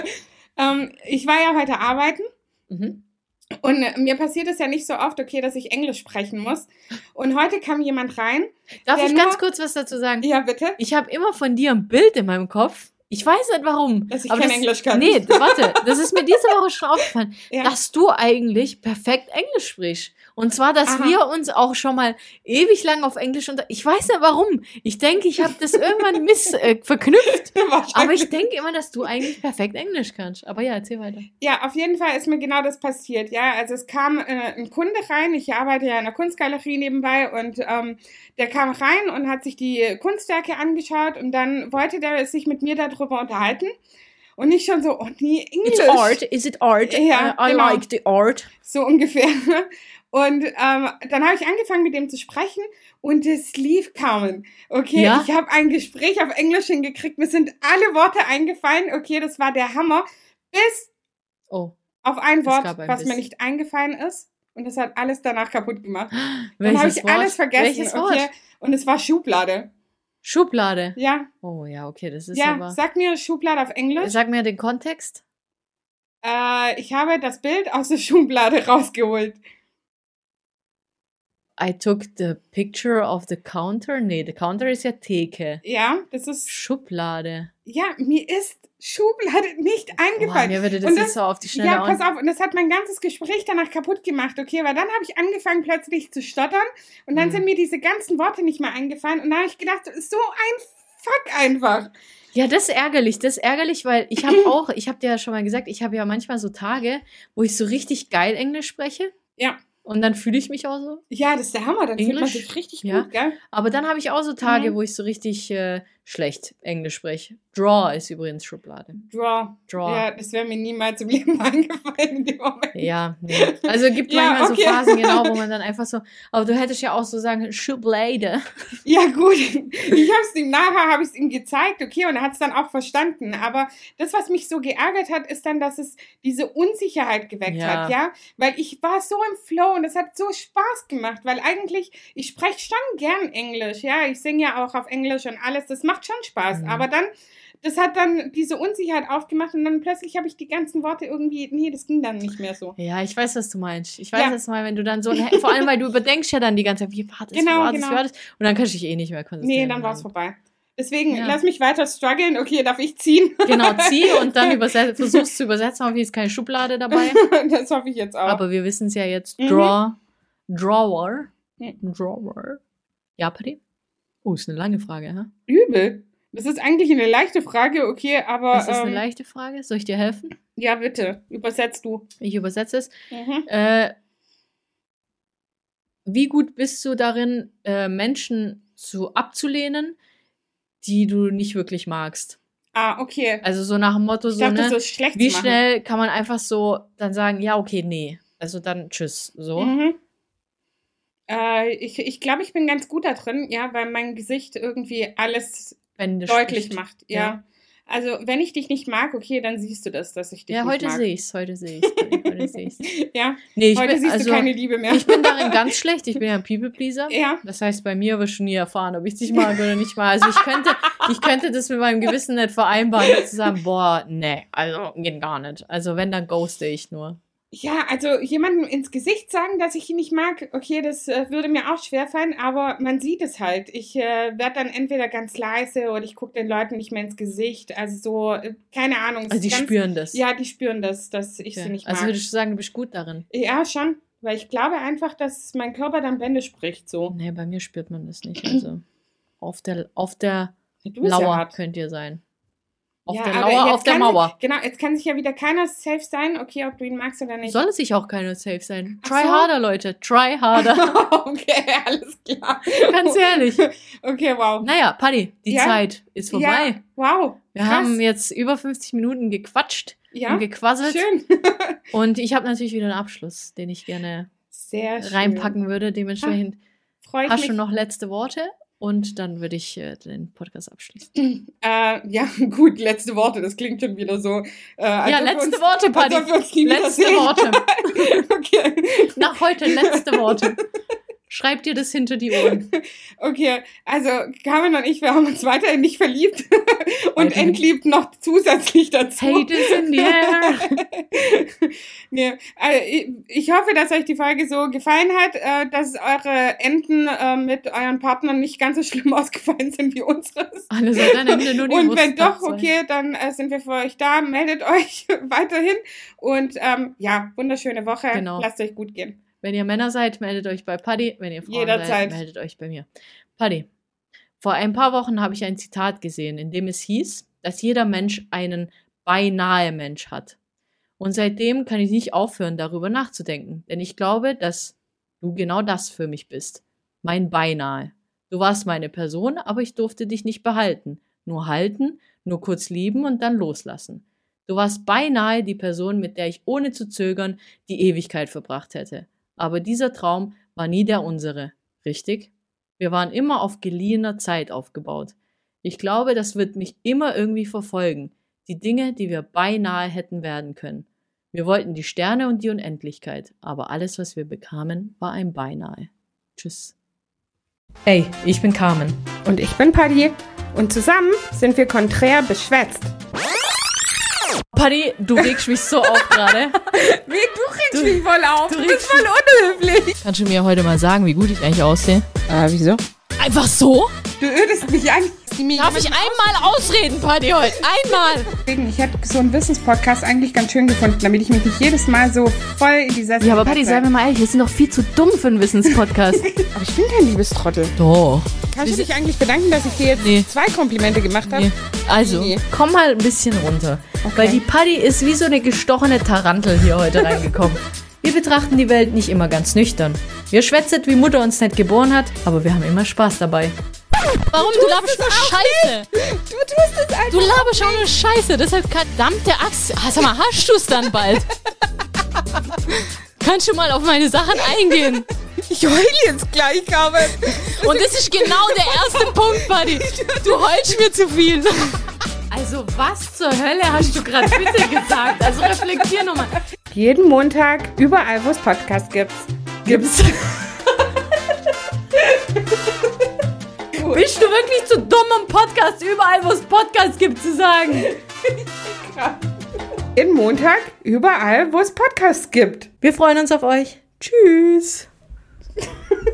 Ich war ja heute arbeiten. Mhm. Und mir passiert es ja nicht so oft, okay, dass ich Englisch sprechen muss. Und heute kam jemand rein. Darf Der ich nur- ganz kurz was dazu sagen? Ja, bitte. Ich habe immer von dir ein Bild in meinem Kopf. Ich weiß nicht warum. Dass ich aber kein das, Englisch kann. Nee, warte. Das ist mir diese Woche schon aufgefallen, Ja. dass du eigentlich perfekt Englisch sprichst. Und zwar, dass Aha. wir uns auch schon mal ewig lang auf Englisch ich weiß nicht warum. Ich denke, ich habe das irgendwann verknüpft. Wahrscheinlich. Aber ich denke immer, dass du eigentlich perfekt Englisch kannst. Aber ja, erzähl weiter. Ja, auf jeden Fall ist mir genau das passiert. Ja, also es kam ein Kunde rein. Ich arbeite ja in einer Kunstgalerie nebenbei und der kam rein und hat sich die Kunstwerke angeschaut und dann wollte der sich mit mir darüber unterhalten. Und ich schon so, oh nee, Englisch. It's art. Is it art? Ja, I genau. like the art. So ungefähr. Und dann habe ich angefangen, mit dem zu sprechen und es lief kaum. Okay, Ja? ich habe ein Gespräch auf Englisch hingekriegt. Mir sind alle Worte eingefallen. Okay, das war der Hammer. Bis Oh, auf ein Es Wort, gab ein was mir Biss. nicht eingefallen ist. Und das hat alles danach kaputt gemacht. Dann welches habe ich Wort? alles vergessen. Welches Wort? Okay, und es war Schublade. Schublade. Ja, Oh ja, okay, das ist ja. aber... Sag mir Schublade auf Englisch. Sag mir den Kontext. Ich habe das Bild aus der Schublade rausgeholt. I took the picture of the counter. Nee, the counter ist ja Theke. Ja, das ist. Schublade. Ja, mir ist Schublade nicht Boah, eingefallen. mir würde das Und jetzt so auf die Schnelle Ja, pass auf, und das hat mein ganzes Gespräch danach kaputt gemacht, okay? Weil dann habe ich angefangen plötzlich zu stottern und dann sind mir diese ganzen Worte nicht mehr eingefallen und dann habe ich gedacht, so ein Fuck einfach. Ja, das ist ärgerlich, weil ich habe dir ja schon mal gesagt, ich habe ja manchmal so Tage, wo ich so richtig geil Englisch spreche. Ja. Und dann fühle ich mich auch so. Ja, das ist der Hammer, dann fühlt man Englisch, sich richtig ja. gut, gell? Aber dann habe ich auch so Tage, wo ich so richtig schlecht Englisch spreche. Draw ist übrigens Schublade. Draw. Ja, das wäre mir niemals im Leben eingefallen in dem Moment. Ja, nee. Also es gibt manchmal so Phasen, genau, wo man dann einfach so, aber du hättest ja auch so sagen, Schublade. Ja, gut. Nachher habe ich es ihm gezeigt, okay, und er hat es dann auch verstanden. Aber das, was mich so geärgert hat, ist dann, dass es diese Unsicherheit geweckt hat, ja? Weil ich war so im Flow und es hat so Spaß gemacht, weil eigentlich, ich spreche schon gern Englisch, ja? Ich singe ja auch auf Englisch und alles, das macht schon Spaß. Aber dann, das hat dann diese Unsicherheit aufgemacht und dann plötzlich habe ich die ganzen Worte irgendwie, nee, das ging dann nicht mehr so. Ja, ich weiß, was du meinst. Ich weiß das mal, wenn du dann so, vor allem, weil du überdenkst ja dann die ganze Zeit, wie war das, genau. Und dann kannst du dich eh nicht mehr konzentrieren. Nee, dann war es vorbei. Deswegen, lass mich weiter strugglen. Okay, darf ich ziehen? Genau, zieh und dann versuchst zu übersetzen, aber hier ist keine Schublade dabei. Das hoffe ich jetzt auch. Aber wir wissen es ja jetzt. Drawer. Ja, Patti? Oh, ist eine lange Frage, hä? Übel. Das ist eigentlich eine leichte Frage, okay, aber... Ist das eine leichte Frage? Soll ich dir helfen? Ja, bitte. Übersetzt du. Ich übersetze es. Wie gut bist du darin, Menschen abzulehnen, die du nicht wirklich magst? Ah, okay. Also so nach dem Motto, ich dachte, das ist schlecht wie zu machen. schnell kann man einfach so dann sagen, ja, okay, nee. Also dann tschüss, so. Ich glaube, ich bin ganz gut da drin, ja, weil mein Gesicht irgendwie alles deutlich macht, ja. Also, wenn ich dich nicht mag, okay, dann siehst du das, dass ich dich nicht mag. Ja, heute sehe ich's. Ja, nee, heute siehst du keine Liebe mehr. Ich bin darin ganz schlecht, ich bin ja ein People-Pleaser. Ja. Das heißt, bei mir wirst du nie erfahren, ob ich dich mag oder nicht mag. Also ich könnte das mit meinem Gewissen nicht vereinbaren, zu sagen, boah, nee, also geht gar nicht. Also wenn, dann ghoste ich nur. Ja, also jemandem ins Gesicht sagen, dass ich ihn nicht mag, okay, das würde mir auch schwerfallen, aber man sieht es halt. Ich werde dann entweder ganz leise oder ich gucke den Leuten nicht mehr ins Gesicht. Also so, keine Ahnung. Also die spüren das? Ja, die spüren das, dass ich sie nicht mag. Also würdest du sagen, du bist gut darin? Ja, schon. Weil ich glaube einfach, dass mein Körper dann Bände spricht, so. Nee, bei mir spürt man das nicht. Also auf der Lauer könnt ihr sein. Auf der Mauer. Genau, jetzt kann sich ja wieder keiner safe sein, okay, ob du ihn magst oder nicht. Soll sich auch keiner safe sein. Try harder, Leute. Try harder. Okay, alles klar. Ganz ehrlich. Okay, wow. Naja, Patti, die Zeit ist vorbei. Ja, wow. Wir haben jetzt über 50 Minuten gequatscht und gequasselt. Schön. Und ich habe natürlich wieder einen Abschluss, den ich gerne reinpacken würde. Dementsprechend hast du noch letzte Worte? Und dann würde ich den Podcast abschließen. Ja, gut, letzte Worte, das klingt schon wieder so. Letzte Worte, Patti. Letzte Worte. Okay. Nach heute letzte Worte. Schreib dir das hinter die Ohren. Okay, also Carmen und ich, wir haben uns weiterhin nicht verliebt und entliebt noch zusätzlich dazu. Hate is in the air. Nee, also ich hoffe, dass euch die Folge so gefallen hat, dass eure Enden mit euren Partnern nicht ganz so schlimm ausgefallen sind wie unseres. Alle seid am Ende nur die Und wenn doch, okay, dann sind wir für euch da. Meldet euch weiterhin und wunderschöne Woche. Genau. Lasst euch gut gehen. Wenn ihr Männer seid, meldet euch bei Patti. Wenn ihr Frauen seid, meldet euch bei mir. Patti, vor ein paar Wochen habe ich ein Zitat gesehen, in dem es hieß, dass jeder Mensch einen beinahe Mensch hat. Und seitdem kann ich nicht aufhören, darüber nachzudenken. Denn ich glaube, dass du genau das für mich bist. Mein Beinahe. Du warst meine Person, aber ich durfte dich nicht behalten. Nur halten, nur kurz lieben und dann loslassen. Du warst beinahe die Person, mit der ich ohne zu zögern die Ewigkeit verbracht hätte. Aber dieser Traum war nie der unsere, richtig? Wir waren immer auf geliehener Zeit aufgebaut. Ich glaube, das wird mich immer irgendwie verfolgen. Die Dinge, die wir beinahe hätten werden können. Wir wollten die Sterne und die Unendlichkeit, aber alles, was wir bekamen, war ein Beinahe. Tschüss. Hey, ich bin Carmen. Und ich bin Patti. Und zusammen sind wir konträr beschwätzt. Patti, du regst mich so auf gerade. Du regst mich voll auf. Du bist voll unhöflich. Kannst du mir heute mal sagen, wie gut ich eigentlich aussehe? Wieso? Einfach so? Du ödest mich an. die mir Darf ich einmal ausreden, Paddy, heute? Einmal! Ich hätte so einen Wissenspodcast eigentlich ganz schön gefunden, damit ich mich nicht jedes Mal so voll in die Sessel Ja, aber Paddy, sei mir mal ehrlich, wir sind doch viel zu dumm für einen Wissenspodcast. Aber ich bin kein Liebestrottel. Doch. Kannst du dich eigentlich bedanken, dass ich dir jetzt 2 Komplimente gemacht habe? Nee. Also, komm mal ein bisschen runter. Okay. Weil die Paddy ist wie so eine gestochene Tarantel hier heute reingekommen. Wir betrachten die Welt nicht immer ganz nüchtern. Wir schwätzen, wie Mutter uns nicht geboren hat, aber wir haben immer Spaß dabei. Warum? Du laberst nur Scheiße. Du tust es einfach. Du laberst auch nur Scheiße. Deshalb verdammte Axt. Sag mal, hast du es dann bald? Kannst du mal auf meine Sachen eingehen? Ich heule jetzt gleich, Carmen. Und das ist genau der erste Punkt, Buddy. Du heulst mir zu viel. Also was zur Hölle hast du gerade bitte gesagt? Also reflektier nochmal. Jeden Montag, überall, wo es Podcasts gibt. Bist du wirklich zu dumm, um Podcast überall, wo es Podcasts gibt, zu sagen? Jeden Montag, überall, wo es Podcasts gibt. Wir freuen uns auf euch. Tschüss.